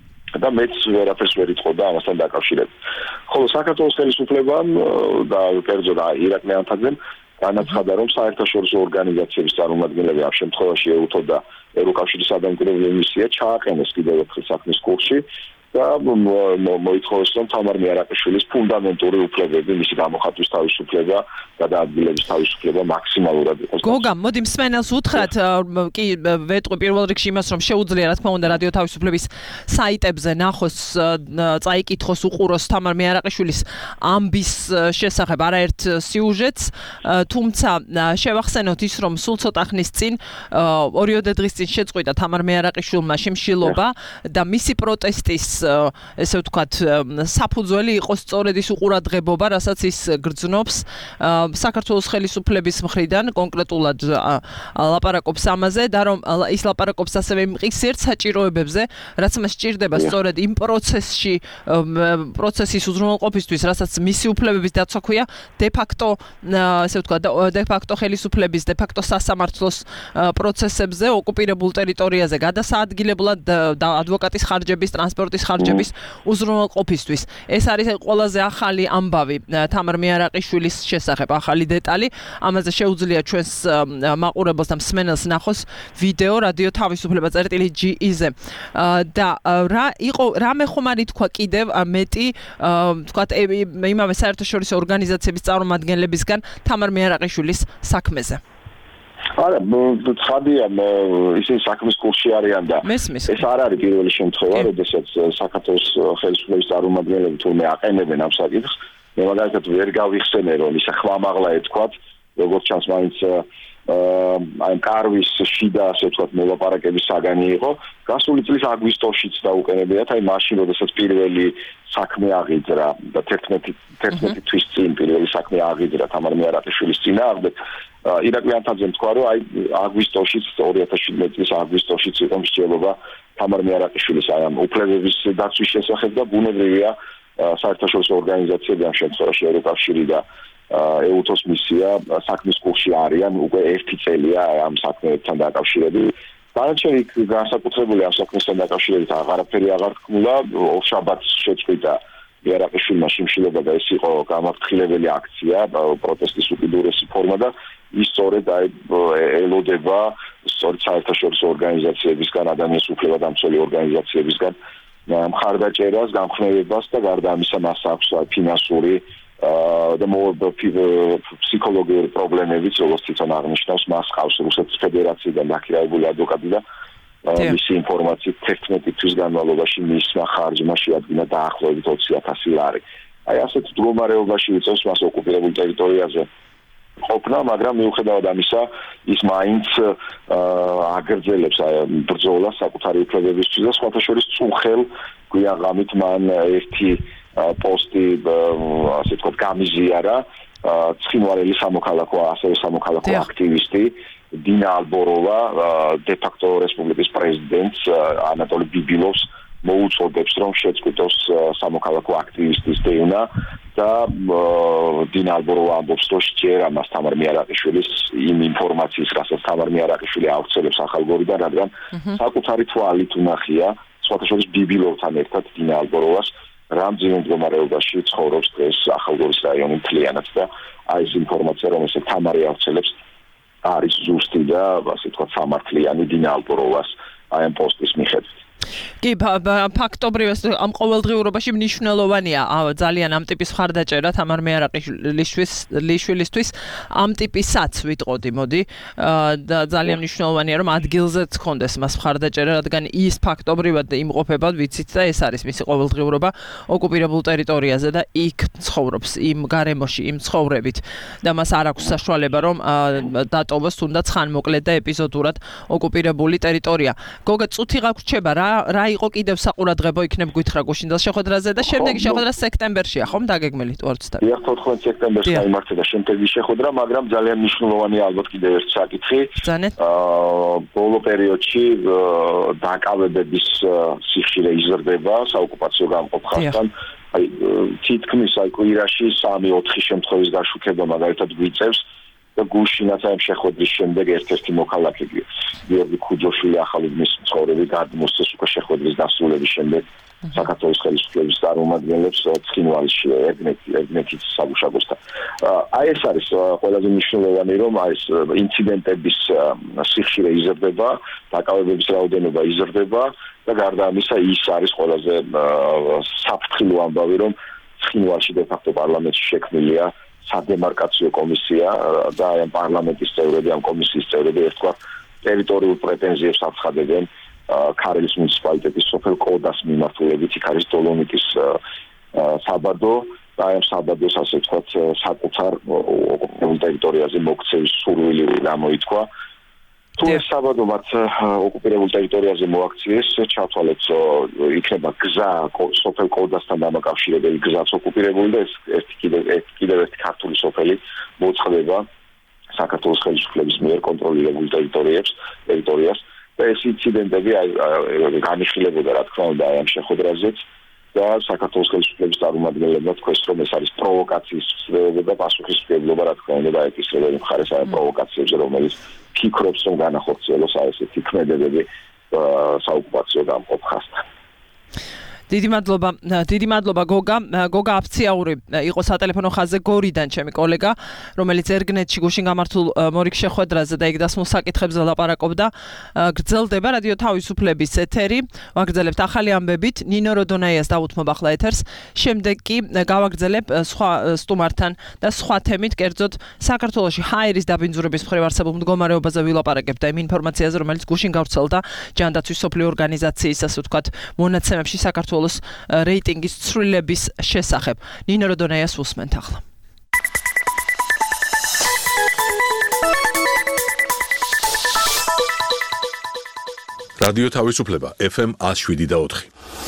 F: და მეც ვერაფერს ვერ იტყოდა ამასთან დაკავშირებით. ხოლო საქართველოს ხელისუფლებამ და კერძოდ ირაკლი ანთაძემ განაცხადა რომ საერთაშორისო ორგანიზაციების წარმომადგენლები ამ შემთხვევაში ეუთო და ევროკავშირის სადამკვირვებლო მისია ჩააყენეს კიდევ ერთხელ საქმის კურსში და მოითხოვეს რომ თამარ მიარაყიშვილის ფუნდამენტური უფლებები, მისი გამოხატვის თავისუფლება და დაადგილების თავისუფლება მაქსიმალურად იყოს.
B: გოგა, მოდი მსმენელს უთხრათ, კი ვეტყვი პირველ რიგში იმას, რომ შეუძლია რა თქმა უნდა რადიო თავისუფლების საიტებზე ნახოს, წაიკითხოს, უყუროს თამარ მიარაყიშვილის ამბის შესახებ არაერთ სიუჟეტს, თუმცა შევახსენოთ ის, რომ სულ ცოტა ხნის წინ ორიოდე დღის წინ შეწყვიტა თამარ მიარაყიშვილმა შიმშილობა და მისი პროტესტის ესე ვთქვათ საფუძველი იყო სწორედ ის უყურადღებობა, რასაც ის გრძნობს საქართველოს ხელისუფლების მხრიდან, კონკრეტულად ლაპარაკობს ამაზე და რომ ის ლაპარაკობს ასევე მყისიერთ საჭიროებებზე, რაც მას სჭირდება სწორედ იმ პროცესში, პროცესის უზრუნველყოფისთვის, რასაც მისი უფლებების დაცვა ქვია, de facto, ესე ვთქვათ, de facto ხელისუფლების, de facto სასამართლოს პროცესებზე ოკუპირებულ ტერიტორიაზე გადასაადგილებლად და ადვოკატის ხარჯების, ტრანსპორტის ხარჯების უზრუნველყოფისთვის. ეს არის ყველაზე ახალი ამბავი თამარ მიარაყიშვილის შესახებ, ახალი დეტალი. ამაზე შეუძლია ჩვენს მაყურებელს და მსმენელს ნახოს ვიდეო რადიო თავისუფლება წერტილი ჯი-ზე. და რა იყო რამე ხომ არ ითქვა კიდევ მეტი, ვთქვათ, იმავე საერთაშორისო ორგანიზაციების წარმომადგენლებისგან თამარ მიარაყიშვილის საქმეზე.
F: არა, ცხადია, ისინი საქმის კურსში არიან და ეს არ არის პირველი შემთხვევა, როდესაც საქართველოს ხელისუფლების წარმომადგენლები თურმე აყენებენ ამ საკითხს. მე მაგალითად ვერ გავიხსენე რომ ისა ხვამაღლა ეთქვათ, როგორც ჩანს მაინც აი კარვის შიდა, ასე ვთქვათ, მოლაპარაკების საგანი იყო. გასული წლის აგვისტოშიც დაუყენებიათ, აი მაშინ, როდესაც პირველი საქმე აღიძრა და თერთმეტი თვის წინ პირველი საქმე აღიძრა თამარ მიარაყიშვილის წინააღმდეგ. ირაკლი ანთაძემ თქვა, რომ აი აგვისტოშიც, ორი ათას შვიდმეტი წლის აგვისტოშიც იყო მსჯელობა თამარ მიარაყიშვილის აი ამ უფლებების დაცვის შესახებ და ბუნებრივია საერთაშორისო ორგანიზაციები ამ შემთხვევაში ევროკავშირი და ეუთოს მისია საქმის კურსში არიან უკვე ერთი წელია ამ საქმეებთან დაკავშირებით. დანარჩენი განსაკუთრებული ამ საქმესთან დაკავშირებით აღარაფერი აღარ ჰქმულა, ორშაბათს შეწყვიტა მიარაყიშვილმა შიმშილობა და ეს იყო გამაფრთხილებელი აქცია, პროტესტის უკიდურესი ფორმა და ის სწორედ აი ელოდება სწორედ საერთაშორისო ორგანიზაციებისგან, ადამიანის უფლებადამცველი ორგანიზაციებისგან მხარდაჭერას, განხმევებას და გარდა ამისა მას აქვს ფინანსური და ფსიქოლოგიური პრობლემებიც, როგორც თვითონ აღნიშნავს, მას ყავს რუსეთის ფედერაციიდან დაქირავებული ადვოკატი და მისი ინფორმაციით თერთმეტი თვის განმავლობაში მისმა ხარჯმა შეადგინა დაახლოებით ოცი ათასი ლარი. აი ასეთ მდგომარეობაში იწევს მას ოკუპირებულ ტერიტორიაზე ყოფნა, მაგრამ მიუხედავად ამისა, ის მაინც აგრძელებს ბრძოლას საკუთარი უფლებებისთვის და სხვათა შორის წუხელ გვიაღამით მან ერთი პოსტი, ასე ვთქვათ, გამიზიარა, ცხინვალელი სამოქალაქო, ასევე სამოქალაქო აქტივისტი დინა ალბოროვა, de facto რესპუბლიკის პრეზიდენტს ანატოლი ბიბილოვს მოუწოდებს, რომ შეწყვიტოს სამოქალაქო აქტივისტის დევნა და დინა ალბოროვა ამბობს, რომ სჯერა მას თამარ მიარაყიშვილის იმ ინფორმაციის, რასაც თამარ მიარაყიშვილი ავრცელებს ახალგორიდან, რადგან საკუთარი თვალით უნახია, სხვათა შორის ბიბილოვთან ერთად დინა ალბოროვას რამძიმე მდგომარეობაში ცხოვრობს დღეს ახალგორის რაიონი მთლიანად და აი ეს ინფორმაცია, რომელსაც თამარი ავრცელებს, არის ზუსტი და ასე ვთქვათ სამართლიანი დინა ალბოროვას აი ამ პოსტის მიხედვით.
B: კი, ფაქტობრივ ამ ყოველდღიურობაში მნიშვნელოვანია ძალიან ამ ტიპის მხარდაჭერა თამარ მიარაყიშვილისთვის, ამ ტიპისაც ვიტყოდი, მოდი, და ძალიან მნიშვნელოვანია, რომ ადგილზეც ხონდეს მას მხარდაჭერა, რადგან ის ფაქტობრივად იმყოფება, ვიცით და ეს არის მისი ყოველდღიურობა ოკუპირებულ ტერიტორიაზე და იქ ცხოვრობს, იმ გარემოში, იმ ცხოვრებით და მას არ აქვს საშუალება, რომ დატოვოს თუნდაც ხანმოკლედ და ეპიზოდურად ოკუპირებული ტერიტორია. გოგა, წუთი გაგვრჩება რა რა რა იყო კიდევ საყურადღებო იქნებ გითხრა გუშინდელ შეხვედრაზე და შემდეგი შეხვედრა სექტემბერშია, ხომ დაგეგმილით თორცდან?
F: დიახ, თოთხმეტ სექტემბერს გაიმართა და შემდეგი შეხვედრა, მაგრამ ძალიან მნიშვნელოვანია ალბათ კიდევ ერთი საკითხი. აა ბოლო პერიოდში დაკავებების სიხშირე იზრდება საოკუპაციო გამყოფ ხაზთან. აი თითქმის აი კვირაში სამი ოთხი შემთხვევის გაშუქება მაგალითად გვიწევს და გუშინაც აი შეხვედრის შემდეგ ერთ-ერთი მოქალაქე გიორგი ქუჯოშვილი ახალი მის ცხოვრები გადმოსცეს უკვე შეხვედრის დასრულების შემდეგ საქართველოს ხელისუფლების წარმომადგენლებს ცხინვალში ერთმეტი საგუშაგოსთან. აი ეს არის ყველაზე მნიშვნელოვანი, რომ აი ეს ინციდენტების სიხშირე იზრდება, დაკავებების რაოდენობა იზრდება და გარდა ამისა ის არის ყველაზე საფრთხილო ამბავი, რომ ცხინვალში de facto პარლამენტში შექმნილია სადემარკაციო კომისია და აი ამ პარლამენტის წევრები, ამ კომისიის წევრები ერთგვარ ტერიტორიულ პრეტენზიებს აცხადებენ ქარელის მუნიციპალიტეტის სოფელ კოდას მიმართულებით, იქ არის დოლომიტის საბადო და ამ საბადოს ასე ვთქვათ საკუთარ ოკუპირებულ ტერიტორიაზე მოქცევის სურვილი გამოითქვა. თუ ეს საბადო მათ ოკუპირებულ ტერიტორიაზე მოაქციეს, ჩათვალეთ იქნება გზა სოფელ კოდასთან დამაკავშირებელი გზაც ოკუპირებული და ეს ერთი კიდევ კიდევ ერთი ქართული სოფელი მოწყდება საქართველოს ხელისუფლების მიერ კონტროლირებულ ტერიტორიებს, ტერიტორიას და ეს ინციდენტები განიხილებოდა რა თქმა უნდა ამ შეხვედრაზეც და საქართველოს ხელისუფლების წარმომადგენლებმა თქვეს, რომ ეს არის პროვოკაციის ცდები და პასუხისმგებლობა რა თქმა უნდა დაეკისრებიან მხარეს ამ პროვოკაციებზე, რომელიც ფიქრობს, რომ განახორციელოს აი ესეთი ქმედებები საოკუპაციო გამყოფ ხაზთან.
B: დიდი მადლობა, დიდი მადლობა გოგა. გოგა აფციაური იყო სატელეფონო ხაზზე გორიდან ჩემი კოლეგა, რომელიც ერგნეტში გუშინ გამართულ მორიგ შეხვედრაზე და იქ დასმულ საკითხებზე ლაპარაკობდა. გრძელდება რადიო თავისუფლების ეთერი. ვაგრძელებთ ახალი ამბებით. ნინო როდონაიას დავუთმობ ახლა ეთერს. შემდეგ კი გავაგრძელებ სხვა სტუმართან და სხვა თემით, კერძოდ საქართველოში ჰაერის დაბინძურების მხრივ არსებულ მდგომარეობაზე ვილაპარაკებთ და იმ ინფორმაციაზე, რომელიც გუშინ გავრცელდა ჯანდაცვის სოფლიო ორგანიზაციის, ასე ვთქვათ, მონაცემებში საქართველოს რეიტინგის ცვლილების შესახებ. ნინო როდონაიას უსმენთ ახლა.
A: რადიო თავისუფლება ეფ ემ one oh seven და ოთხი.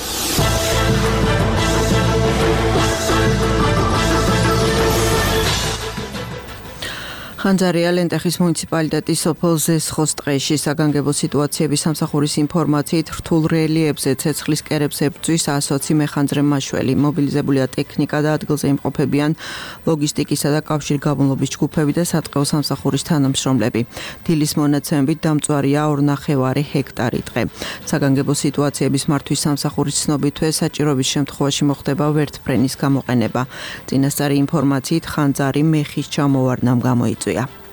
G: ხანძარია ლენტეხის მუნიციპალიტეტის სოფელ ზესხოს ტყეში საგანგებო სიტუაციების სამსახურის ინფორმაციით რთულ რელიეფზე ცეცხლის კერებს ებრძვის ასოცი მეხანძრე მაშველი. მობილიზებულია ტექნიკა და ადგილზე იმყოფებიან ლოგისტიკისა და კავშირგაბმულობის ჯგუფები და სატყეო სამსახურის თანამშრომლები. დილის მონაცემებით დამწვარია ორ ნახევარი ჰექტარი ტყე. საგანგებო სიტუაციების მართვის სამსახურის ცნობითვე საჭიროების შემთხვევაში მოხდება ვერტფრენის გამოყენება. წინასწარი ინფორმაციით ხანძარი მეხის ჩამოვარდნამ გამოიწვია.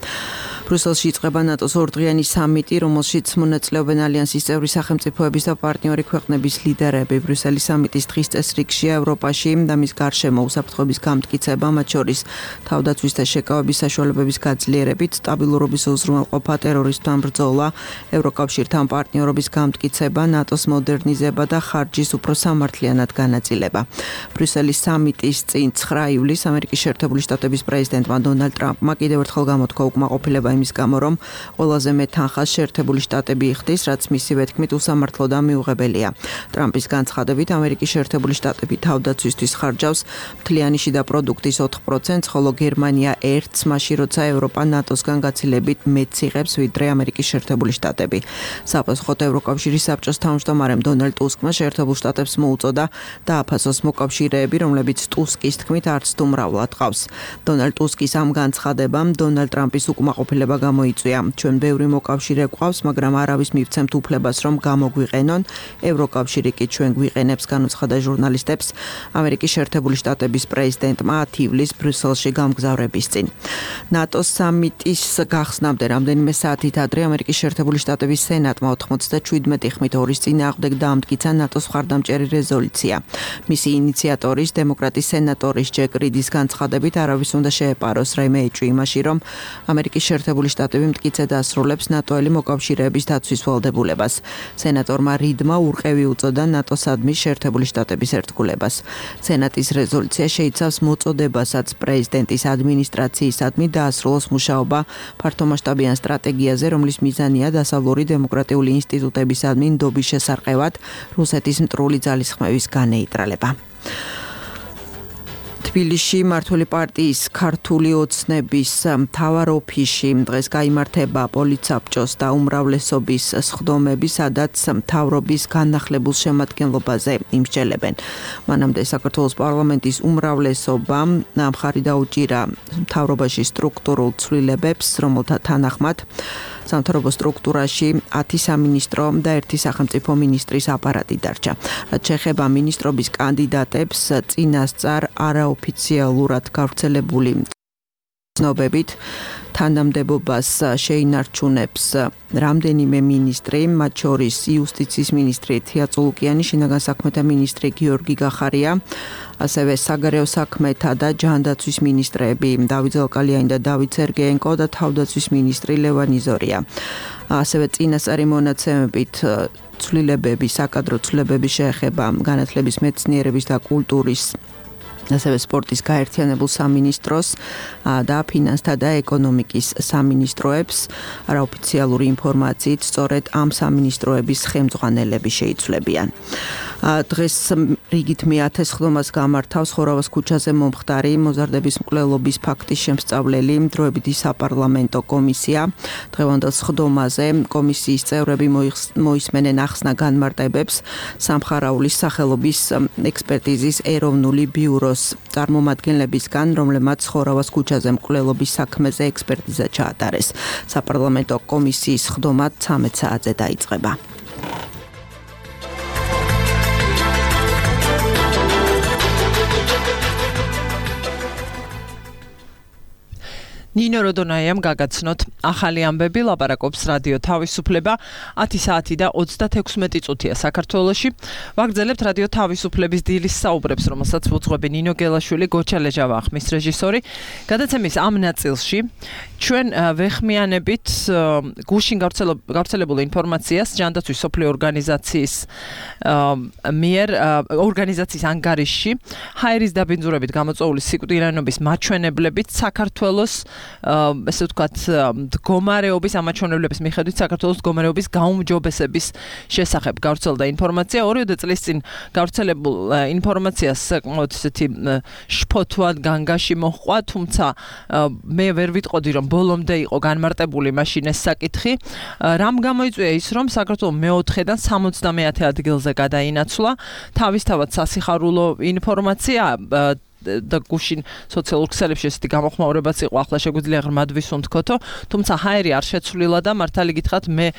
G: ბრუსელში იწყება ნატოს ორდღიანი სამიტი, რომელშიც მონაწილეობენ ალიანსის წევრი სახელმწიფოების და პარტნიორი ქვეყნების ლიდერები. ბრუსელის სამიტის დღის წესრიგშია ევროპაში და მის გარშემო უსაფრთხოების გამტკიცება, მათ შორის თავდაცვის და შეკავების საშუალებების გაძლიერებით, სტაბილურობის უზრუნველყოფა, ტერორიზმთან ბრძოლა, ევროკავშირთან პარტნიორობის გამტკიცება, ნატოს მოდერნიზება და ხარჯის უფრო სამართლიანად განაწილება. ბრუსელის სამიტის წინ ცხრა ივლისს ამერიკის შეერთებული შტატების პრეზიდენტმა დონალდ ტრამპმა კიდევ ერთხელ გამოთქვა უკმაყოფილება იმის გამო, რომ ყველაზე მეტ თანხას შეერთებული შტატები იხდის, რაც მისივე თქმით უსამართლო და მიუღებელია. ტრამპის განცხადებით, ამერიკის შეერთებული შტატები თავდაცვისთვის ხარჯავს მთლიანი შიდა პროდუქტის ოთხ პროცენტს, ხოლო გერმანია ერთს, მაშინ როცა ევროპა ნატოსგან გაცილებით მეტს იღებს, ვიდრე ამერიკის შეერთებული შტატები. საპასუხოდ ევროკავშირის საბჭოს თავმჯდომარემ დონალდ ტუსკმა შეერთებულ შტატებს მოუწოდა დააფასოს მოკავშირეები, რომლებიც ტუსკის თქმით არც თუ მრავლად ყავს. დონალდ ტუსკის ამ განცხადებამ დონალდ ტრამპის უკმაყოფილება გამოიწვია. ჩვენ ბევრი მოკავშირე გვყავს, მაგრამ არავის მივცემთ უფლებას, რომ გამოგვიყენონ. ევროკავშირი კი ჩვენ გვიყენებს, განუცხადა ჟურნალისტებს ამერიკის შეერთებული შტატების პრეზიდენტმა ათი ივლისს ბრიუსელში გამგზავრების წინ. ნატოს სამიტის გახსნამდე რამდენიმე საათით ადრე ამერიკის შეერთებული შტატების სენატმა ოთხმოცდაშვიდმეტი ხმით ორის წინააღმდეგ დაამტკიცა ნატოს მხარდამჭერი რეზოლუცია. მისი ინიციატორის დემოკრატის სენატორის ჯეკ რიდის განცხადებით, არავის უნდა შეეპაროს რაიმე ეჭვი იმაში, რომ ამერიკის შეერთებული შეერთებული შტატები მტკიცედ ასრულებს ნატოელი მოკავშირეების დაცვის ვალდებულებას. სენატორმა რიდმა ურყევი უწოდა ნატოსადმი შეერთებული შტატების ერთგულებას. სენატის რეზოლუცია შეიცავს მოწოდებასაც პრეზიდენტის ადმინისტრაციისადმი დაასრულოს მუშაობა ფართომასშტაბიან სტრატეგიაზე, რომლის მიზანია დასავლური დემოკრატიული ინსტიტუტებისადმი ნდობის შესარყევად რუსეთის მტრული ძალისხმევის განეიტრალება. თბილისში მართული პარტიის ქართული ოცნების მთავარ ოფისში დღეს გაიმართება პოლიცაბჭოს და უმრავლესობის სხდომები, სადაც მთავრობის განახლებულ შემადგენლობაზე იმსჯელებენ. მანამდე საქართველოს პარლამენტის უმრავლესობამ მხარი დაუჭირა მთავრობაში სტრუქტურულ ცვლილებებს, რომელთა თანახმად სამთავრობო სტრუქტურაში ათი სამინისტრო და ერთი სახელმწიფო მინისტრის აპარატი დარჩა. რაც შეეხება მინისტრობის კანდიდატებს, წინასწარ არაოფიციალურად გავრცელებული ცნობებით თანამდებობას შეინარჩუნებს რამდენიმე მინისტრი, მათ შორის იუსტიციის მინისტრი თია წულუკიანი, შინაგან საქმეთა მინისტრი გიორგი გახარია, ასევე საგარეო საქმეთა და ჯანდაცვის მინისტრები დავით ზალკალიანი და დავით სერგეენკო და თავდაცვის მინისტრი ლევანი ზორია. ასევე წინასწარი მონაცემებით ცვლილებები, საკადრო ცვლილებები შეეხება განათლების, მეცნიერების და კულტურის ასევე სპორტის გაერთიანებულ სამინისტროს და ფინანსთა და ეკონომიკის სამინისტროებს. არაოფიციალური ინფორმაციით სწორედ ამ სამინისტროების ხელმძღვანელები შეიცვლებიან. დღეს რიგით მეათე სხდომას გამართავს ხორავას ქუჩაზე მომხდარი მოზარდების მკვლელობის ფაქტის შემსწავლელი დროებითი საპარლამენტო კომისია. დღევანდელ სხდომაზე კომისიის წევრები მოისმენენ ახსნა განმარტებებს სამხარაულის სახელობის ექსპერტიზის ეროვნული ბიუროს წარმომადგენლებისგან, რომლებმაც ხორავას ქუჩაზე მკვლელობის საქმეზე ექსპერტიზა ჩაატარეს. საპარლამენტო კომისიის სხდომა ცამეტ საათზე დაიწყება. ნინო როდონაიამ გაგაცნოთ ახალი ამბები, ლაპარაკობს რადიო თავისუფლება. ათი საათი და ოცდათექვსმეტი წუთია საქართველოში. ვაგრძელებთ რადიო თავისუფლების დილის საუბრებს, რომელსაც უძღვები ნინო გელაშვილი, გოჩა ლეჟავა ხმის რეჟისორი. გადაცემის ამ ნაწილში ჩვენ ვეხმიანებით გუშინ გავრცელებულ ინფორმაციას ჯანდაცვის სოფლიო ორგანიზაციის მიერ ორგანიზაციის ანგარიშში ჰაერის დაბინძურებით გამოწვეული სიკვდილიანობის მაჩვენებლებით საქართველოს ესე ვთქვათ მდგომარეობის ამაჩვენებლების მიხედვით საქართველოს მდგომარეობის გაუმჯობესების შესახებ გავრცელდა ინფორმაცია. ორივე წლის წინ გავრცელებულ ინფორმაციას საკმაოდ ესეთი შფოთვად განგაში მოჰყვა, თუმცა მე ვერ ვიტყოდი რომ ბოლომდე იყო განმარტებული მაშინ ეს საკითხი. რამ გამოიწვია ის, რომ საქართველოს მეოთხედან სამოცდამეათე ადგილზე გადაინაცვლა თავისთავად სასიხარულო ინფორმაცია და გუშინ სოციალურ ქსელებში ესეთი გამოხმაურებაც იყო, ახლა შეგვიძლია ღრმად ვისუნთქოთო, თუმცა ჰაერი არ შეცვლილა და მართალი გითხრათ მე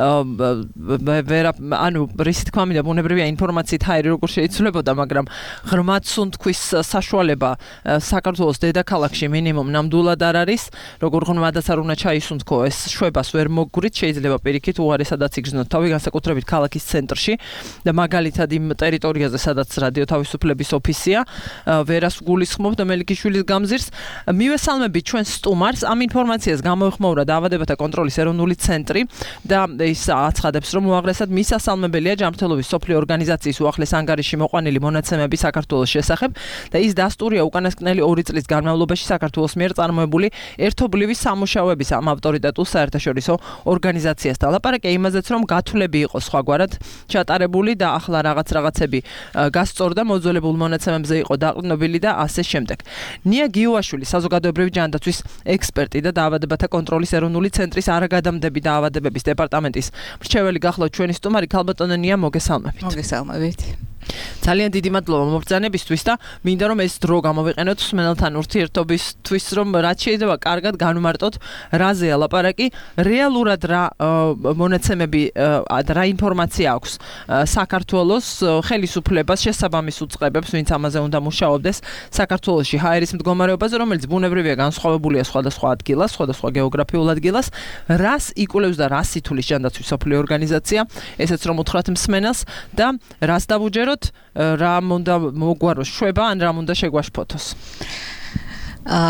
G: ვერა ანუ რისი თქმა მინდა ბუნებრივია ინფორმაციით ჰაერი როგორ შეიცვლებოდა, მაგრამ ღრმად სუნთქვის საშუალება საქართველოს დედაქალაქში მინიმუმ ნამდვილად არ არის, როგორ ღრმადაც არ უნდა ჩაისუნთქო ეს შვებას ვერ მოგვრით, შეიძლება პირიქით უარესადაც იგრძნოთ თავი, განსაკუთრებით ქალაქის ცენტრში და მაგალითად იმ ტერიტორიაზე, სადაც რადიო თავისუფლების ოფისია, ვერას გულისხმობ და მელიქიშვილის გამზირს. მივესალმებით ჩვენ სტუმარს. ამ ინფორმაციას გამოეხმაურა დაავადებათა კონტროლის ეროვნული ცენტრი და ის აცხადებს, რომ უაღრესად მისასალმებელია ჯანმრთელობის სოფლიო ორგანიზაციის უახლეს ანგარიში მოყვანილი მონაცემები საქართველოს შესახებ და ის დასტურია უკანასკნელი ორი წლის განმავლობაში საქართველოს მიერ წარმოებული ერთობლივი სამუშაოების ამ ავტორიტეტულ საერთაშორისო ორგანიზაციასთან. ლაპარაკია იმაზეც, რომ გათვლები იყო სხვაგვარად ჩატარებული და ახლა რაღაც რაღაცები გასწორდა, მოძველებულ მონაცემებზე იყო დაყრდნობილი და ასე შემდეგ. ნია გიუაშვილი, საზოგადოებრივი ჯანდაცვის ექსპერტი და დაავადებათა კონტროლის ეროვნული ცენტრის არაგადამდები დაავადებების დეპარტამენტის მრჩეველი გახლავთ ჩვენი სტუმარი. ქალბატონო ნია, მოგესალმებით.
H: მოგესალმებით.
B: ძალიან დიდი მადლობა მობრძანებისთვის და მინდა რომ ეს დრო გამოვიყენოთ მსმენელთან ურთიერთობისთვის, რომ რაც შეიძლება კარგად განვმარტოთ რაზეა ლაპარაკი, რეალურად რა მონაცემები და რა ინფორმაცია აქვს საქართველოს ხელისუფლებას შესაბამის უწყებებს, ვინც ამაზე უნდა მუშაობდეს საქართველოში ჰაერის მდგომარეობაზე, რომელიც ბუნებრივია განსხვავებულია სხვადასხვა ადგილას, სხვადასხვა გეოგრაფიულ ადგილას, რას იკვლევს და რას ითulis ჯანდაცვის სოფლიო ორგანიზაცია, ესეც რომ უთხრათ მსმენელს და რას დავუჯეროთ, რა უნდა მოგვაროს შვება ან რა უნდა შეგვაშფოთოს.
H: აა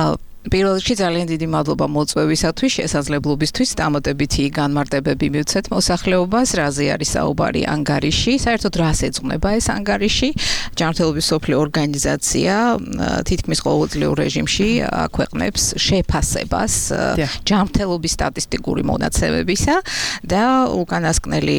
H: პირველ რიგში ძალიან დიდი მადლობა მოწვევისათვის, შესაძლებლობისთვის დამატებითი განმარტებები მივცეთ მოსახლეობას, რაზე არის საუბარი ანგარიში, საერთოდ რას ეძღვნება ეს ანგარიში. ჯანმრთელობის მსოფლიო ორგანიზაცია თითქმის ყოველდღიურ რეჟიმში აქვეყნებს შეფასებას ჯანმრთელობის სტატისტიკური მონაცემებისა და უკანასკნელი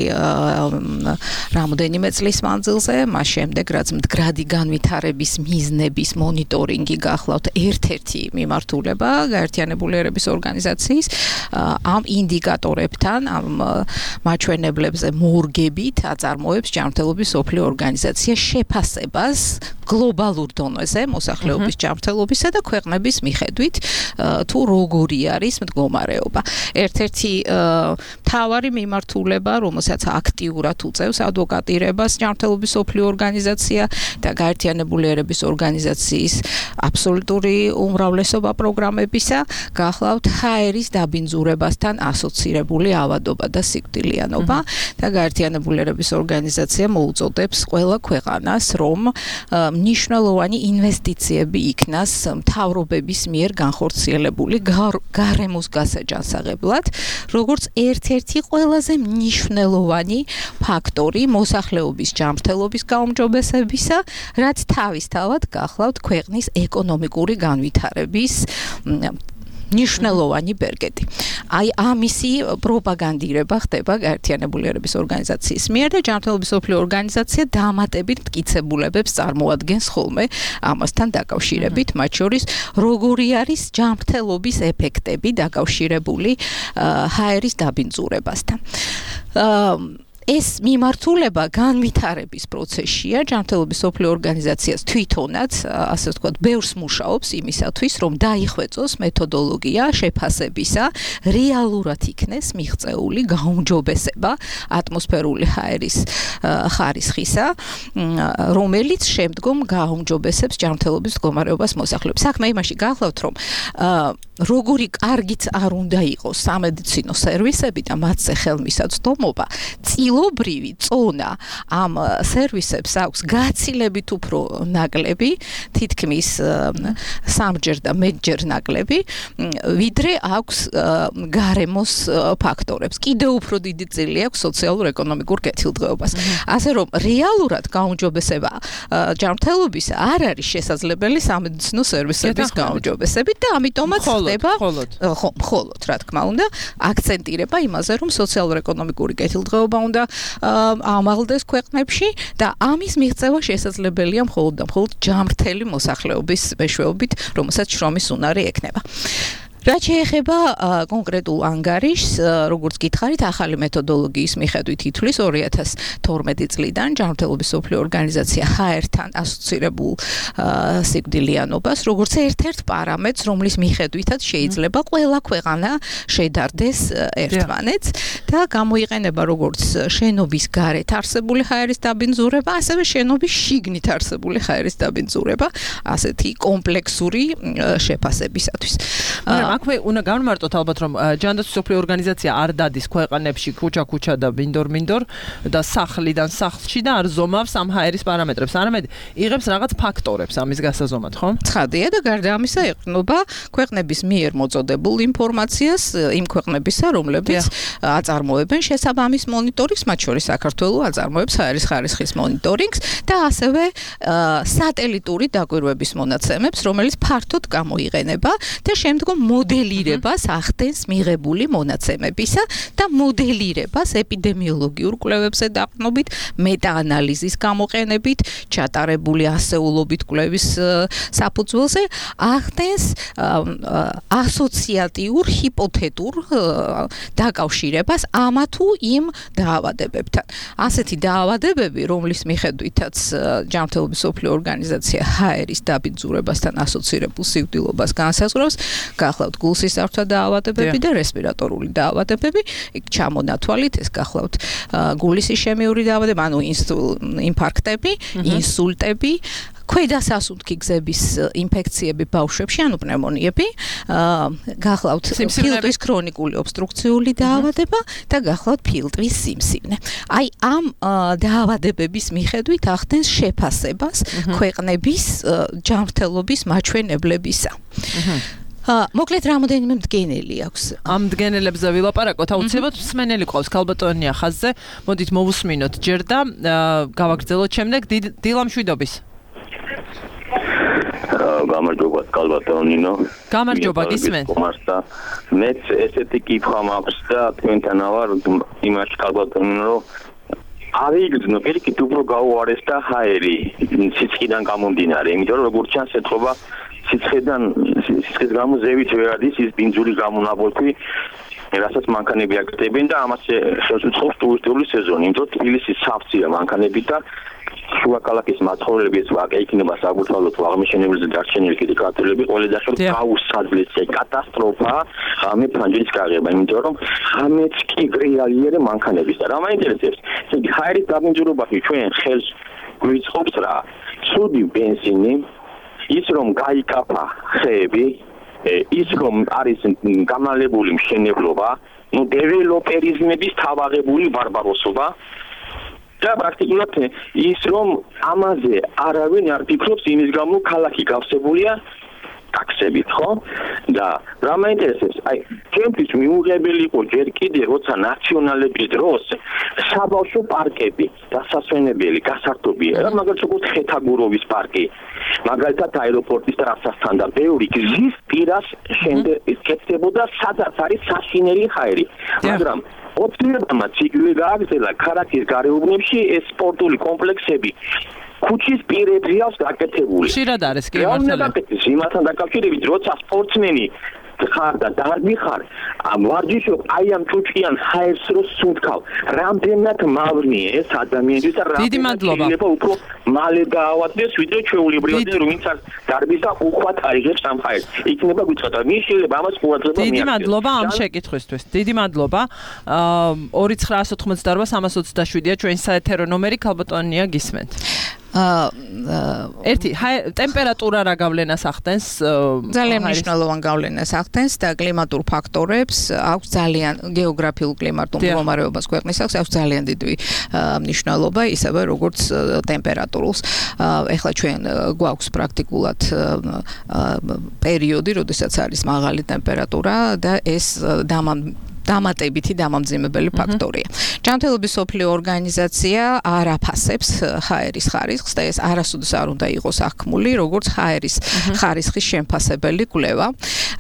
H: რამოდენიმე წლის მანძილზე, მას შემდეგ რაც მდგრადი განვითარების მიზნების მონიტორინგი გახლავთ ერთ-ერთი მიმართულება გაერთიანებული ერების ორგანიზაციის ამ ინდიკატორებთან, ამ მაჩვენებლებზე მორგებით აწარმოებს ჯანმრთელობის მსოფლიო ორგანიზაცია შეფასებას გლობალურ დონეზე მოსახლეობის ჯანმრთელობისა და ქვეყნების მიხედვით თუ როგორი არის მდგომარეობა. ერთ-ერთი მთავარი მიმართულება, რომელსაც აქტიურად უწევს ადვოკატირებას ჯანმრთელობის მსოფლიო ორგანიზაცია და გაერთიანებული ერების ორგანიზაციის აბსოლუტური უმრავლესობა პროგრამებისა, გახლავთ ჰაერის დაბინძურებასთან ასოცირებული ავადობა და სიკვდილიანობა და გაერთიანებული ერების ორგანიზაცია მოუწოდებს ყველა ქვეყანას, რომ მნიშვნელოვანი ინვესტიციები იქნას მთავრობების მიერ განხორციელებული გარემოს გასაჯანსაღებლად, როგორც ერთ-ერთი ყველაზე მნიშვნელოვანი ფაქტორი მოსახლეობის ჯანმრთელობის გაუმჯობესებისა, რაც თავისთავად გახლავთ ქვეყნის ეკონომიკური განვითარების მნიშვნელოვანი ბერგეთი. აი ამისი პროპაგანდირება ხდება გაერთიანებული ერების ორგანიზაციის მიერ და ჯანმრთელობის მსოფლიო ორგანიზაცია დამატებით მტკიცებულებებს წარმოადგენს ხოლმე ამასთან დაკავშირებით, მათ შორის როგორი არის ჯანმრთელობის ეფექტები დაკავშირებული ჰაერის დაბინძურებასთან. ეს მიმართულება განვითარების პროცესშია, ჯანმრთელობის მსოფლიო ორგანიზაციას თვითონაც, ასე ვთქვათ, ბევრს მუშაობს იმისათვის, რომ დაიხვეწოს მეთოდოლოგია შეფასებისა, რეალურად იქნეს მიღწეული გაუმჯობესება ატმოსფერული ჰაერის ხარისხისა, რომელიც შემდგომ გაუმჯობესებს ჯანმრთელობის მდგომარეობას მოსახლეობის. საქმე იმაში გახლავთ, რომ როგორი კარგიც არ უნდა იყოს სამედიცინო სერვისები და მათზე ხელმისაწვდომობა, წილობრივი წონა ამ სერვისებს აქვს გაცილებით უფრო ნაკლები, თითქმის სამჯერ და მეტჯერ ნაკლები, ვიდრე აქვს გარემოს ფაქტორებს. კიდევ უფრო დიდი წილი აქვს სოციალურ-ეკონომიკურ კეთილდღეობას. ასე რომ რეალურად გაუმჯობესება ჯანმრთელობის არ არის შესაძლებელი სამედიცინო სერვისების გაუმჯობესებით და ამიტომაც ხდება მხოლოდ, რა თქმა უნდა, აქცენტირება იმაზე, რომ სოციალურ-ეკონომიკური კეთილდღეობა უნდა ამაღლდეს ქვეყნებში და ამის მიღწევა შესაძლებელია მხოლოდ და მხოლოდ ჯანმრთელი მოსახლეობის მეშვეობით, რომელსაც შრომის უნარი ექნება. რაც შეეხება კონკრეტულ ანგარიშს, როგორც გითხარით, ახალი მეთოდოლოგიის მიხედვით ითვლის ორი ათას თორმეტი წლიდან ჯანმრთელობის მსოფლიო ორგანიზაცია ჰაერთან ასოცირებულ სიკვდილიანობას, როგორც ერთ-ერთ პარამეტრს, რომლის მიხედვითაც შეიძლება ყველა ქვეყანა შედარდეს ერთმანეთს და გამოიყენება როგორც შენობის გარეთ არსებული ჰაერის დაბინძურება, ასევე შენობის შიგნით არსებული ჰაერის დაბინძურება, ასეთი კომპლექსური შეფასებისათვის.
B: აქვე უნდა განმარტოთ ალბათ, რომ ჯანდაცვის მსოფლიო ორგანიზაცია არ დადის ქვეყანებში ქუჩა-ქუჩა და მინდორ-მინდორ და სახლიდან სახლში და არ ზომავს ამ ჰაერის პარამეტრებს. არამედ იღებს რაღაც ფაქტორებს ამის გასაზომად, ხო?
H: ცხადია და გარდა ამისა ეყრდნობა ქვეყნების მიერ მოწოდებულ ინფორმაციას იმ ქვეყნებისა, რომლებიც აწარმოებენ შესაბამის მონიტორინგს, მათ შორის საქართველო აწარმოებს ჰაერის ხარისხის მონიტორინგს და ასევე სატელიტური დაკვირვების მონაცემებს, რომელიც ფართოდ გამოიყენება და შემდგომ მოდელირებას ახდენს მიღებული მონაცემებისა და მოდელირებას ეპიდემიოლოგიურ კვლევებზე დაყრდნობით, მეტაანალიზის გამოყენებით, ჩატარებული ასეულობით კვლევის საფუძველზე ახდენს ასოციატიურ ჰიპოთეტურ დაკავშირებას ამა თუ იმ დაავადებებთან. ასეთი დაავადებები, რომლის მიხედვითაც ჯანმრთელობის მსოფლიო ორგანიზაცია ჰაერის დაბინძურებასთან ასოცირებულ სიკვდილობას განსაზღვრავს, გახლავთ გულსისართვა დაავადებები და რესპირატორული დაავადებები, იქ ჩამონათვალით ეს გახლავთ გულის იშემიური დაავადებები, ანუ ინფარქტები, ინსულტები, ქვედა სასუნთქი გზების ინფექციები ბავშვებში, ანუ პნევმონიები, გახლავთ ფილტვის ქრონიკული ობსტრუქციული დაავადება და გახლავთ ფილტვის სიმსივნე. აი ამ დაავადებების მიხედვით ახდენს შეფასებას ქვეყნების ჯანმრთელობის მაჩვენებლებისა. მოკლედ რამოდენიმე მდგენელი აქვს.
B: ამ მდგენელებზე ვილაპარაკოთ, აუცილებლად მსმენელი ყავს ქალბატონია ხაზზე. მოდით მოვუსმინოთ ჯერ და გავაგრძელოთ შემდეგ დილამშვიდობის.
I: გამარჯობა კალბატონინო.
B: გამარჯობა გისმენთ.
I: მეც ესეთი კითხვა მაქვს და თქვენთან ვარ იმაში კალბატონინო რომ არიგზნო პირიქით უფრო გაუარეს და ჰაერი სიცხიდან გამომდინარე, იმიტომ რომ როგორც ჩანს ეთქობა სიცხიდან სიცხის გამო ზევით ვერ არის ის ბინძური გამონაბოლქვი რასაც მანქანები აკეთებენ და ამას ხელს უწყობს ტურისტული სეზონი, იმიტომ რომ თბილისის სავსეა მანქანები და შუა ქალაქის მაცხოვრებლებს ვაკე იქნება საკუთრებოდ აღმოჩენილზე დარჩენილი კიდე კარტელები ყველა დასწრებით გაუსაძლეს კატასტროფა ამე ფანჯრის გაღება, იმიტომ რომ ამეც კი რეალიერე მანქანების და რა მაინტერესებს იგი ჰაერის დაბინძურებაში ჩვენ ხელს გვიწყობს რა ცუდი ბენზინი ის რომ გაიკაფა ხეები ის რომ არის გამალებული მშენებლობა ნუ დეველოპერიზმების თავაღებული ბარბაროსობა და პრაქტიკულად ის რომ ამაზე არავინ არ ფიქრობს იმის გამო ქალაქი გავსებულია ტაქსებით, ხო? და რა მაინტერესებს, აი, ჩემთვის მიუღებელი იყო ჯერ კიდე როცა ნაციონალების დროს საბავშვო პარკები, დასასვენებელი, გასართობი, მაგალითად როგორც ხეთაგუროვის პარკი, მაგალითად აეროპორტის ტრასასთან და ბევრი გზის პირას შემდეგ კეთდებოდა, სადაც არის საშინელი ჰაერი. მაგრამ ოცნებამაც იგივე გააგრძელა ქალაქის გარეუბნებში ეს სპორტული კომპლექსები ქუჩის პირებზე აქვს გაკეთებული.
B: ხშირად არის კი მართალია.
I: იმასთან დაკავშირებით, როცა სპორტსმენი ხარ და დარბი ხარ, ვარჯიშობ აი ამ ჩუჩიან ჰაერს რო სუნთქავ. რამდენად მავნია ეს ადამიანის და რამდენად შეიძლება უფრო მალე გაავადდეს, ვიდრე ჩვეულებრივად ვინც არ დარბის და უხვად არიღებს ამ ჰაერს. იქნება გვიწყდა, მის შეიძლება ამას ყურადღება მიაქციოს.
B: დიდი მადლობა ამ შეკითხვისთვის. დიდი მადლობა. ორი ცხრაას ოთხმოცდაორვა სამას ოცდაშვიდია ჩვენი საეთერო ნომერი, ქალბატონია გისმენთ. ერთი ტემპერატურა რა გავლენას ახდენს?
H: ძალიან მნიშვნელოვან გავლენას ახდენს და კლიმატურ ფაქტორებს აქვს ძალიან გეოგრაფიულ კლიმატურ მდგომარეობას ქვეყნის აქვს აქვს ძალიან დიდი მნიშვნელობა ისევე როგორც ტემპერატურულს. ეხლა ჩვენ გვაქვს პრაქტიკულად პერიოდი, როდესაც არის მაღალი ტემპერატურა და ეს დამამ დამატებითი დამამძიმებელი ფაქტორია. ჯანმრთელობის მსოფლიო ორგანიზაცია არ აფასებს ჰაერის ხარისხს და ეს არასოდეს არ უნდა იყოს აღქმული, როგორც ჰაერის ხარისხის შემფასებელი კვლევა.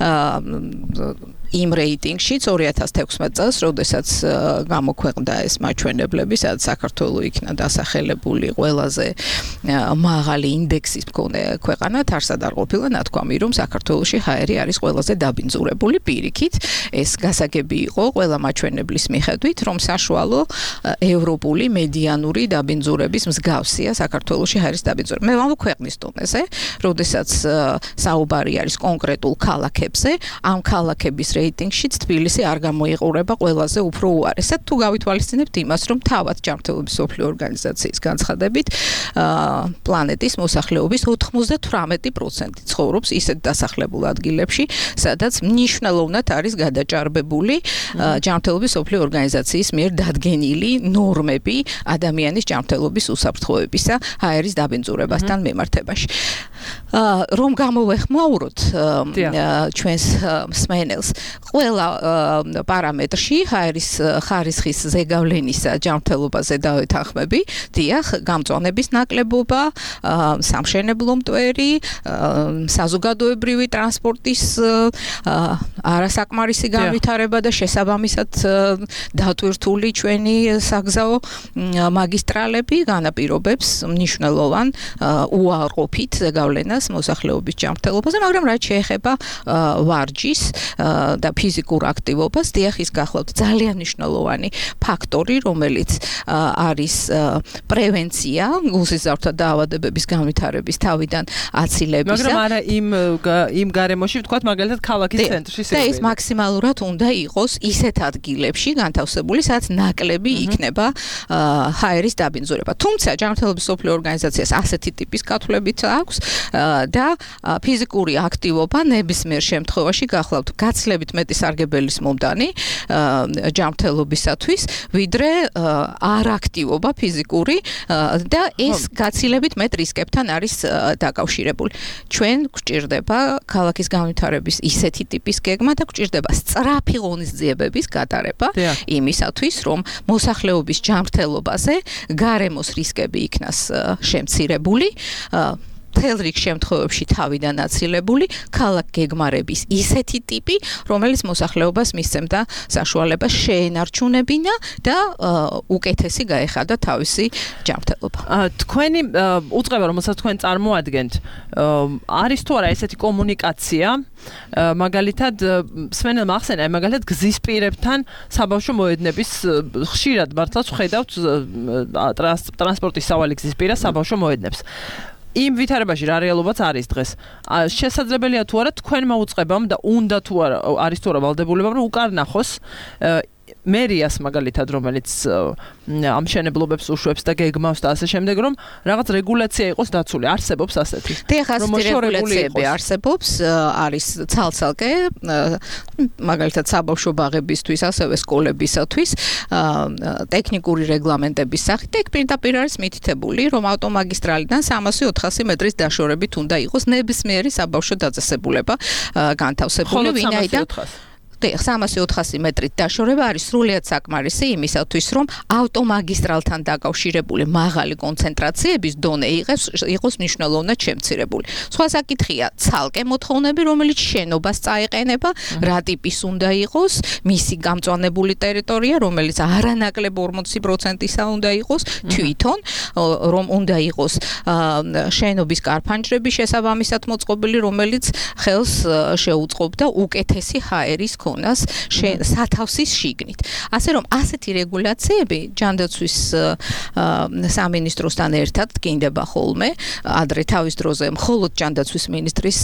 H: იმ რეიტინგშიც ორი ათას თექვსმეტ წელს, როდესაც გამოქვეყნდა ეს მაჩვენებლები, სადაც საქართველო იქნა დასახელებული ყველაზე მაღალი ინდექსის მქონე ქვეყანად, არსად არ ყოფილა ნათქვამი, რომ საქართველოში ჰაერი არის ყველაზე დაბინძურებული პირიქით. ეს გასაგები იყო ყველა მაჩვენებლის მიხედვით, რომ საშუალო ევროპული მედიანური დაბინძურების მსგავსია საქართველოში ჰაერის დაბინძურება. მე ვამბობ ქვეყნის დონეზე, როდესაც საუბარი არის კონკრეტულ ქალაქებზე, ამ ქალაქების რეიტინგშიც თბილისი არ გამოიყურება ყველაზე უფრო უარესად. თუ გავითვალისწინებთ იმას, რომ თავად ჯანმრთელობის მსოფლიო ორგანიზაციის განცხადებით, პლანეტის მოსახლეობის ოცდათვრამეტი პროცენტი ცხოვრობს ისეთ დასახლებულ ადგილებში, სადაც მნიშვნელოვნად არის გადაჭარბებული ჯანმრთელობის მსოფლიო ორგანიზაციის მიერ დადგენილი ნორმები ადამიანის ჯანმრთელობის უსაფრთხოებისა ჰაერის დაბინძურებასთან მიმართებაში. რომ გამოვეხმაუროთ ჩვენს მსმენელს ყველა პარამეტრში ჰაერის ხარისხის ზეგავლენისა ჯანმრთელობაზე დავეთანხმები, დიახ, გამწვანების ნაკლებობა, სამშენებლო მტვერი, საზოგადოებრივი ტრანსპორტის არასაკმარისი განვითარება და შესაბამისად დატვირთული ჩვენი საგზაო მაგისტრალები განაპირობებს მნიშვნელოვან უარყოფით ზეგავლენას მოსახლეობის ჯანმრთელობაზე, მაგრამ რაც შეეხება ვარჯიშს და ფიზიკურ აქტივობას, დიახ, ის გახლავთ ძალიან მნიშვნელოვანი ფაქტორი, რომელიც არის პრევენცია გულსიზარდთა დაავადებების განვითარების თავიდან აცილებისა.
B: მაგრამ არა იმ იმ გარემოში, ვთქვათ, მაგალითად ქალაქის ცენტრში
H: და ეს მაქსიმალურად უნდა იყოს ისეთ ადგილებში განთავსებული, სადაც ნაკლები იქნება ჰაერის დაბინძურება. თუმცა ჯანმრთელობის მსოფლიო ორგანიზაციას ასეთი ტიპის კათვლებიც აქვს და ფიზიკური აქტივობა ნებისმიერ შემთხვევაში გახლავთ გაცილებით გაცილებით მეტი სარგებელის მომდანი ჯანმრთელობისათვის, ვიდრე არაქტივობა ფიზიკური და ეს გაცილებით მეტ რისკებთან არის დაკავშირებული. ჩვენ გვჭირდება ქალაქის განვითარების ისეთი ტიპის გეგმა და გვჭირდება სწრაფი ღონისძიებების გატარება იმისათვის, რომ მოსახლეობის ჯანმრთელობაზე გარემოს რისკები იქნას შემცირებული, მთელ რიგ შემთხვევებში თავიდან აცილებული, ქალაქ გეგმარების ისეთი ტიპი, რომელიც მოსახლეობას მისცემდა საშუალებას შეენარჩუნებინა და უკეთესი გაეხადა თავისი ჯანმრთელობა.
B: თქვენი უწყება, რომელსაც თქვენ წარმოადგენთ, არის თუ არა ესეთი კომუნიკაცია, მაგალითად, სვენელმა ახსენა, მაგალითად გზის პირებთან საბავშვო მოედნების ხშირად მართლაც ვხედავთ ტრანსპორტის სავალი გზის პირა საბავშვო მოედნებს. იმ ვითარებაში რა რეალობაც არის დღეს. შესაძლებელია თუ არა თქვენმა უწყებამ და უნდა თუ არა არის თუ არა ვალდებულებამ რომ უკარნახოს მერიას მაგალითად რომელიც ამ მშენებლობებს უშვებს და გეგმავს და ასე შემდეგ რომ რაღაც რეგულაცია იყოს დაცული. არსებობს ასეთი.
H: რომ რეგულაციები არსებობს, არის ცალ-ცალკე მაგალითად საბავშვო ბაღებისთვის, ასევე სკოლებისათვის ტექნიკური რეგლამენტების სახით ეგ პირდაპირ არის მითითებული, რომ ავტომაგისტრალიდან სამასი ოთხასი მეტრის დაშორებით უნდა იყოს ნებისმიერი საბავშვო დაწესებულება განთავსებული, ვინაიდან სამასი ოთხასი მეტრით დაშორება არის სრულიად საკმარისი იმისათვის, რომ ავტომაგისტრალთან დაკავშირებული მაღალი კონცენტრაციების დონე იყოს მნიშვნელოვნად შემცირებული. სხვა საკითხია ცალკე მოთხოვნები, რომელიც შენობას წაეყენება, რა ტიპის უნდა იყოს, მისი გამწვანებული ტერიტორია, რომელიც არანაკლებ ორმოცი პროცენტისა უნდა იყოს, თვითონ რომ უნდა იყოს შენობის კარფანჯრები შესაბამისად მოწყობილი, რომელიც ხელს შეუწყობდა უკეთესი ჰაერის ქონას სათავსის შიგნით. ასე რომ ასეთი რეგულაციები ჯანდაცვის სამინისტროსთან ერთად დგინდება ხოლმე, ადრე თავის დროზე მხოლოდ ჯანდაცვის მინისტრის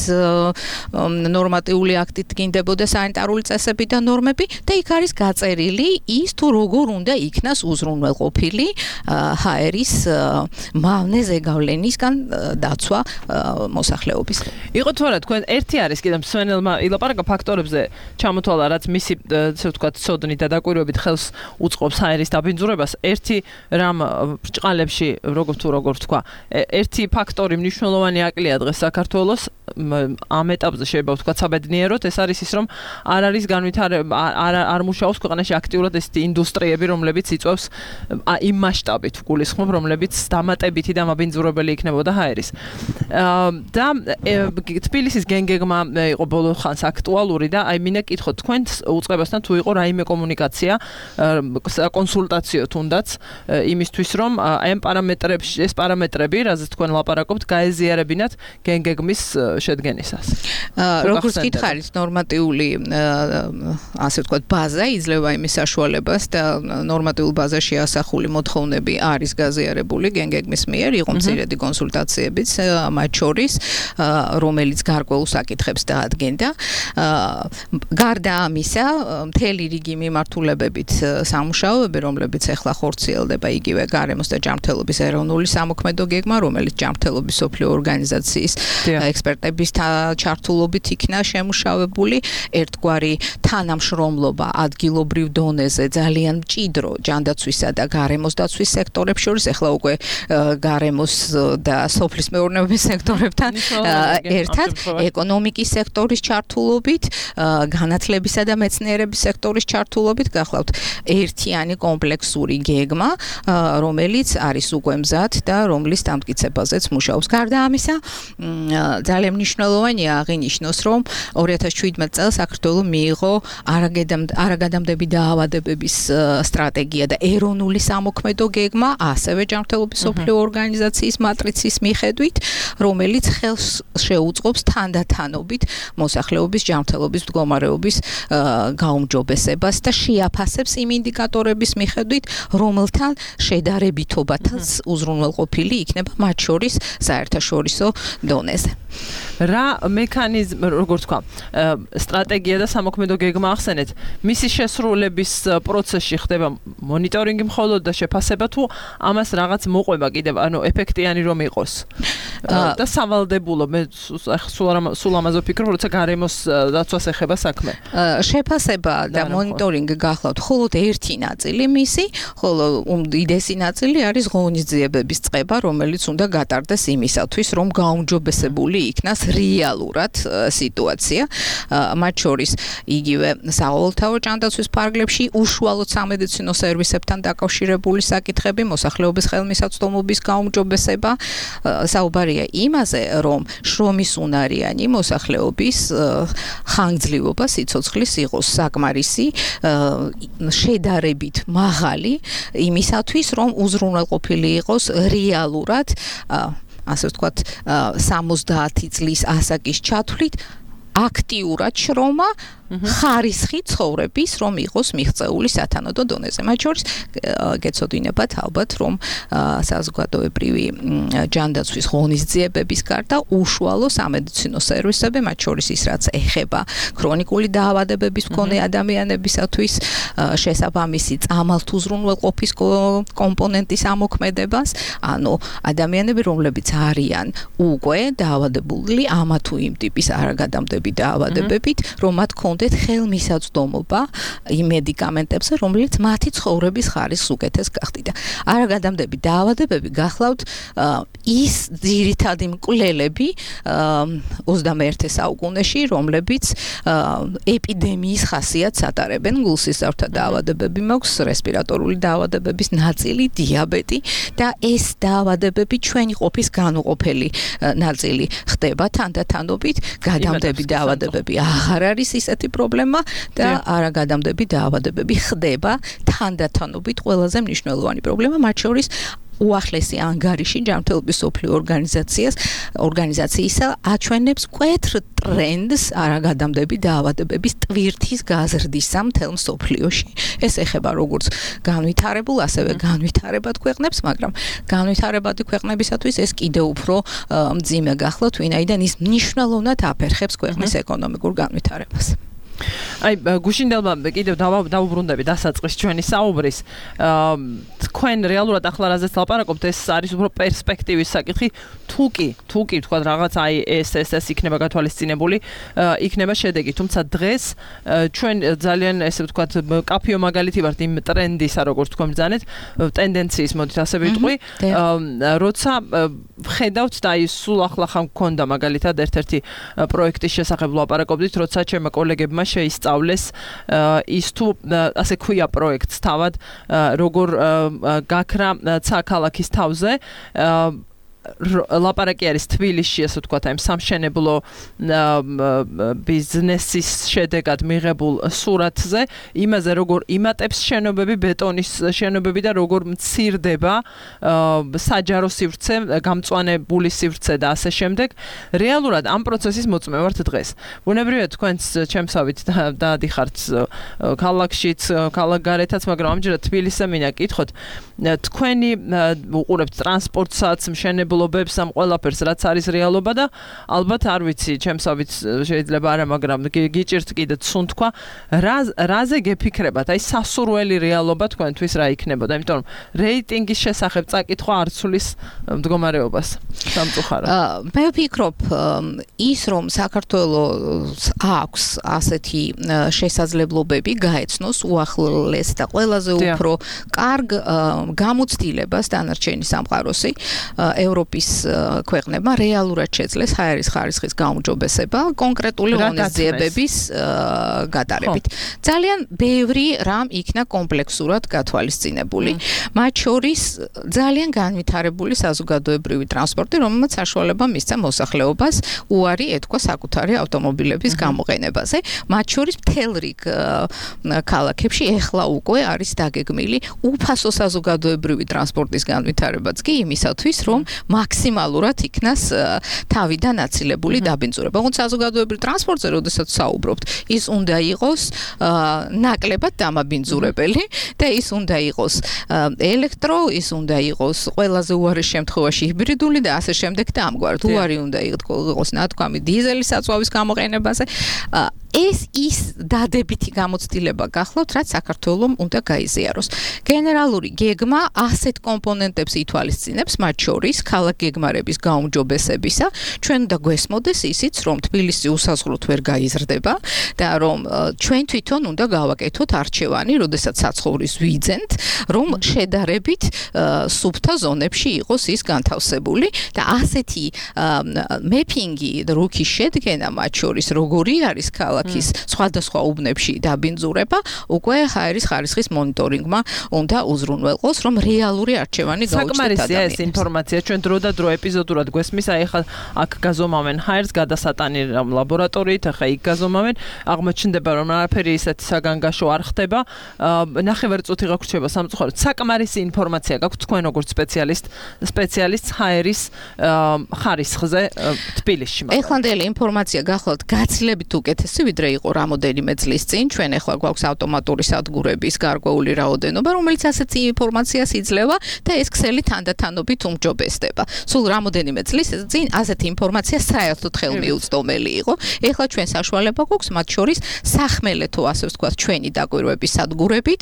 H: ნორმატიული აქტით დგინდებოდა სანიტარული წესები და ნორმები და იქ არის გაწერილი ის თუ როგორ უნდა იქნას უზრუნველყოფილი ჰაერის მავნე ზეგავლენისგან დაცვა მოსახლეობის.
B: იყო თუ არა თქვენ ერთი არის კიდევ სვენელმა ილაპარაკა ფაქტორებზე ჩამოთვალა რაც მისი ასე ვთქვათ ცოდნით და დაკვირვებით ხელს უწყობს ჰაერის დაბინძურებას. ერთი რამ ბრჭყალებში როგორ თუ როგორ ვთქვა, ერთი ფაქტორი მნიშვნელოვანი აკლია დღეს საქართველოს ამ ეტაპზე შეიძლება ვთქვათ საბედნიეროდ, ეს არის ის რომ არ არის განვითარება, არ არ მუშაობს ქვეყანაში აქტიურად ესეთი ინდუსტრიები, რომლებიც იწვევს იმ მასშტაბით გულისხმობ, რომლებიც დამატებითი და მაბინძურებელი იქნებოდა ჰაერის. და თბილისის გენგეგმა იყო ბოლო ხანს აქტუალური და აი მინდა კითხოთ თქვენ უწყებასთან თუ იყო რაიმე კომუნიკაცია, კონსულტაციო თუნდაც იმისთვის რომ აი ამ პარამეტრებში ეს პარამეტრები, რაზეც თქვენ ლაპარაკობთ, გაეზიარებინათ გენგეგმის შედგენისას.
H: როგორც გითხარით, ნორმატიული ასე ვთქვათ ბაზა იძლევა იმის საშუალებას და ნორმატიულ ბაზაში ასახული მოთხოვნები არის გაზიარებული გენგეგმის მიერ, იყო მცირედი კონსულტაციებიც მათ შორის, რომელიც გარკვეულ საკითხებს დაადგენდა. გარდა ამისა, მთელი რიგი მიმართულებებით სამუშაოები, რომლებიც ახლა ხორციელდება იგივე გარემოს და ჯანმრთელობის ეროვნული სამოქმედო გეგმა, რომელიც ჯანმრთელობის მსოფლიო ორგანიზაციის ექსპერტების ჩართულობით იქნა შემუშავებული, ერთგვარი თანამშრომლობა ადგილობრივ დონეზე ძალიან მჭიდრო ჯანდაცვისა და გარემოს დაცვის სექტორებს შორის, ახლა უკვე გარემოს და სოფლის მეურნეობის სექტორებთან ერთად ეკონომიკის სექტორის ჩართულობით, განათლებისა და მეცნიერების სექტორის ჩართულობით გახლავთ ერთიანი კომპლექსური გეგმა, რომელიც არის უკვე მზად და რომლის დამტკიცებაზეც მუშაობს. გარდა ამისა, ძალიან მნიშვნელოვანია აღინიშნოს, რომ ორი ათას შვიდმეტ წელს საქართველოს მიიღო არაგადამდები დაავადებების სტრატეგია და ეროვნული სამოქმედო გეგმა, ასევე ჯანმრთელობის მსოფლიო ორგანიზაციის მატრიცის მიხედვით, რომელიც ხელს შეუწყობს თანდათანობით მოსახლეობის ჯანმრთელობის მდგომარეობის გაუმჯობესებას და შეაფასებს იმ ინდიკატორების მიხედვით, რომელთან შედარებითობათაც უზრუნველყოფილი იქნება მათ შორის საერთაშორისო დონეზე.
B: რა მექანიზმი, როგორ თქვა, სტრატეგია და სამოქმედო გეგმა ახსენეთ, მისი შესრულების პროცესში ხდება მონიტორინგი მხოლოდ და შეფასება თუ ამას რაღაც მოყვება კიდევ, ანუ ეფექტიანი რომ იყოს. და სავალდებულო მე სულ ამაზე ვფიქრობ, როცა გარემოს დაცვას ეხება საქმე.
H: შეფასება და მონიტორინგი გახლავთ მხოლოდ ერთი ნაწილი მისი, ხოლო უდიდესი ნაწილი არის ღონისძიებების წყება, რომელიც უნდა გატარდეს იმისათვის, რომ გაუმჯობესებული იქნას რეალურად სიტუაცია. მათ შორის იგივე საყოველთაო ჭანდაცვის ფარგლებში უშუალოდ სამედიცინო სერვისებთან დაკავშირებული საკითხები, მოსახლეობის ხელმისაწვდომობის გაუმჯობესება, საუბარია იმაზე, რომ შრომის უნარიანი მოსახლეობის ხანგრძლივობა სიცოცხლის იყოს საკმარისი, შედარებით მაღალი იმისათვის, რომ უზრუნველყოფილი იყოს რეალურად, ასე ვთქვათ, სამოცდაათი წლის ასაკის ჩათვლით აქტიურად შრომა ხარისხი ცხოვრების რომ იყოს მიღწეული სათანადო დონეზე. მათ შორის გეცოდინებათ ალბათ რომ საზოგადოებრივი ჯანდაცვის ღონისძიებების გარდა უშუალო სამედიცინო სერვისები, მათ შორის ის რაც ეხება ქრონიკული დაავადებების მქონე ადამიანებისათვის შესაბამისი წამალთ უზრუნველყოფის კომპონენტის ამოქმედებას, ანუ ადამიანები რომლებიც არიან უკვე დაავადებული ამა თუ იმ ტიპის არაგადამდები დაავადებებით, რომ მათ ქონდეთ ხელმისაწვდომობა იმ მედიკამენტებზე, რომელიც მათი ცხოვრების ხარისხს უკეთეს გახდიდა. არაგადამდები დაავადებები გახლავთ ის ძირითადი მკვლელები ოცდამეერთე საუკუნეში, რომლებიც ეპიდემიის ხასიათს ატარებენ, გულსისხლთა დაავადებები მაქვს, რესპირატორული დაავადებების ნაწილი, დიაბეტი და ეს დაავადებები ჩვენი ყოფის განუყოფელი ნაწილი ხდება თანდათანობით, გადამდები დაავადებები აღარ არის ისეთი პრობლემა და არაგადამდები დაავადებები ხდება თანდათანობით ყველაზე მნიშვნელოვანი პრობლემა, მათ შორის უახლესი ანგარიში ჯანმრთელობის მსოფლიო ორგანიზაციას ორგანიზაციისა აჩვენებს მკვეთრ ტრენდს არაგადამდები დაავადებების ტვირთის გაზრდისა მთელ მსოფლიოში. ეს ეხება როგორც განვითარებულ, ასევე განვითარებად ქვეყნებს, მაგრამ განვითარებადი ქვეყნებისათვის ეს კიდევ უფრო მძიმე გახლავთ, ვინაიდან ის მნიშვნელოვნად აფერხებს ქვეყნის ეკონომიკურ განვითარებას.
B: აი გუშინდელმა კიდევ დავუბრუნდები დასაწყის ჩვენი საუბრის თქვენ რეალურად ახლა რაზეც ლაპარაკობთ ეს არის უფრო პერსპექტივის საკითხი თუ კი თუ კი თქვა რაღაც აი ეს ეს ეს იქნება გათვალისწინებული იქნება შედეგი თუმცა დღეს ჩვენ ძალიან ესე ვთქვათ კაფიო მაგალითი ვართ იმ ტრენდისა როგორც თქვენ ბრძანეთ ტენდენციის მოდით ასე ვიტყვი როცა ხედავთ და აი სულ ახლა ხან მქონდა მაგალითად ერთ-ერთი პროექტის შესახებ ლაპარაკობდით როცა ჩემმა კოლეგებმა შეისწავლეს ის თუ ასე ქვია პროექტს თავად როგორ გაქრა ცაქალაქის თავზე ლაპარაკი არის თბილისში ასე ვთქვათ აი სამშენებლო ბიზნესის შედეგად მიღებულ სურათზე იმაზე როგორ იმატებს შენობები ბეტონის შენობები და როგორ მცირდება საჯარო სივრცე გამწვანებული სივრცე და ასე შემდეგ რეალურად ამ პროცესის მოწმე ვართ დღეს ბუნებრივია თქვენს ჩემსავით დაადიხართ ქალაქშიც ქალაქგარეთაც მაგრამ ამჯერად თბილისზე მინდა კითხოთ თქვენი უყურებთ ტრანსპორტსაც მშენებლ ბლობებს ამ ყველაფერს რაც არის რეალობა და ალბათ არ ვიცი ჩემსავით შეიძლება არა მაგრამ გიჭირთ კიდე ცუნ თქვა რაზე გეფიქრებათ აი სასურველი რეალობა თქვენთვის რა იქნებოდა იმიტომ რომ რეიტინგის შესახებ წაკითხვა არ ცulis მდგომარეობას სამწუხაროდ
H: მე ვფიქრობ ის რომ საქართველოს აქვს ასეთი შესაძლებლობები გაეცნოს უახლეს და ყველაზე უფრო კარგ გამოცდილებას დანარჩენი სამყაროსი ევროპის ქვეყნებმა რეალურად შეძლეს ჰაერის ხარისხის გაუმჯობესება კონკრეტული ღონისძიებების გატარებით. ძალიან ბევრი რამ იქნა კომპლექსურად გათვალისწინებული. მათ შორის ძალიან განვითარებული საზოგადოებრივი ტრანსპორტი, რომელმაც საშუალება მისცა მოსახლეობას უარი ეთქვა საკუთარი ავტომობილების გამოყენებაზე. მათ შორის მთელ რიგ ქალაქებში ეხლა უკვე არის დაგეგმილი უფასო საზოგადოებრივი ტრანსპორტის განვითარებაც კი იმისათვის, რომ მაქსიმალურად იქნას თავიდან აცილებული დაბინძურება. თუმცა საზოგადოებრივ ტრანსპორტზე, როდესაც საუბრობთ, ის უნდა იყოს ნაკლებად დამაბინძურებელი და ის უნდა იყოს ელექტრო, ის უნდა იყოს ყველაზე უარეს შემთხვევაში ჰიბრიდული და ასე შემდეგ და ამგვარად. უარი უნდა იყოს ნათქვამი დიზელის საწვავის გამოყენებაზე. ეს ის დადებითი გამოცდილება გახლავთ, რაც საქართველოს უნდა გაიზიაროს. გენერალური გეგმა ასეთ კომპონენტებს ითვალისწინებს, მათ შორის ქალაქ გეგმარების გაუმჯობესებისა. ჩვენ უნდა გვესმოდეს ისიც, რომ თბილისი უსაზღვროდ ვერ გაიზრდება და რომ ჩვენ თვითონ უნდა გავაკეთოთ არჩევანი, როდესაც საცხოვრისს ვიძენთ, რომ შედარებით სუფთა ზონებში იყოს ის განთავსებული და ასეთი მეფინგი რუქის შედგენა, მათ შორის როგორი არის ქალაქ ის სხვადასხვა უბნებში დაბინძურება, უკვე ჰაერის ხარისხის მონიტორინგმა უნდა უზრუნველყოს, რომ რეალური არჩევანი გაუჩნდეთ ადამიანებს.
B: საკმარისია ეს ინფორმაცია, ჩვენ დრო და დრო ეპიზოდურად გვესმის, აი ხა აქ გაზომავენ ჰაერს, გადასატანი ლაბორატორიით, ახლა იქ გაზომავენ, აღმოჩნდება, რომ არაფერი ისეთი საგანგაშო არ ხდება. ნახევარწუთი გაგვრჩება სამწუხაროდ. საკმარისი ინფორმაცია გაქვთ თქვენ როგორც სპეციალისტ, სპეციალისტ ჰაერის ხარისხზე თბილისში.
H: ეხლანდელი ინფორმაცია გახლავთ გაცილებით უკეთესი, ვიდრე იყო რამოდენიმე წლის წინ. ჩვენ ახლა გვაქვს ავტომატური სადგურების გარკვეული რაოდენობა, რომელიც ასეთი ინფორმაციას იძლევა და ეს ქსელი თანდათანობით უმჯობესდება. სულ რამოდენიმე წლის წინ ასეთი ინფორმაცია საერთოდ ხელმიუწვდომელი იყო. ახლა ჩვენ საშუალება გვაქვს, მათ შორის სახმელეთო, ასე ვთქვათ, ჩვენი დაკვირვების სადგურებით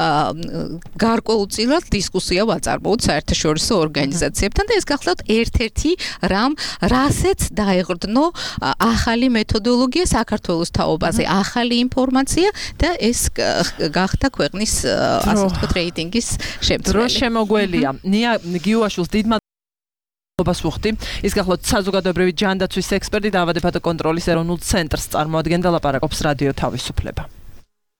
H: გარკვეულწილად დისკუსია ვაწარმოოთ საერთაშორისო ორგანიზაციებთან და ეს გახლავთ ერთ-ერთი რამ, რასაც დაეღრდნო ახალი მეთოდოლოგია საქართველოს თაობაზე, ახალი ინფორმაცია და ეს გახდა ქვეყნის ასე ვთქვათ რეიტინგის შემცველი.
B: დრო შემოგველია. ნია გიუაშვილს დიდ მადლობას ვუხდი. ის გახლავთ საზოგადოებრივი ჯანდაცვის ექსპერტი და ავადმყოფთა კონტროლის ეროვნულ ცენტრს წარმოადგენდა, ლაპარაკობს რადიო თავისუფლება.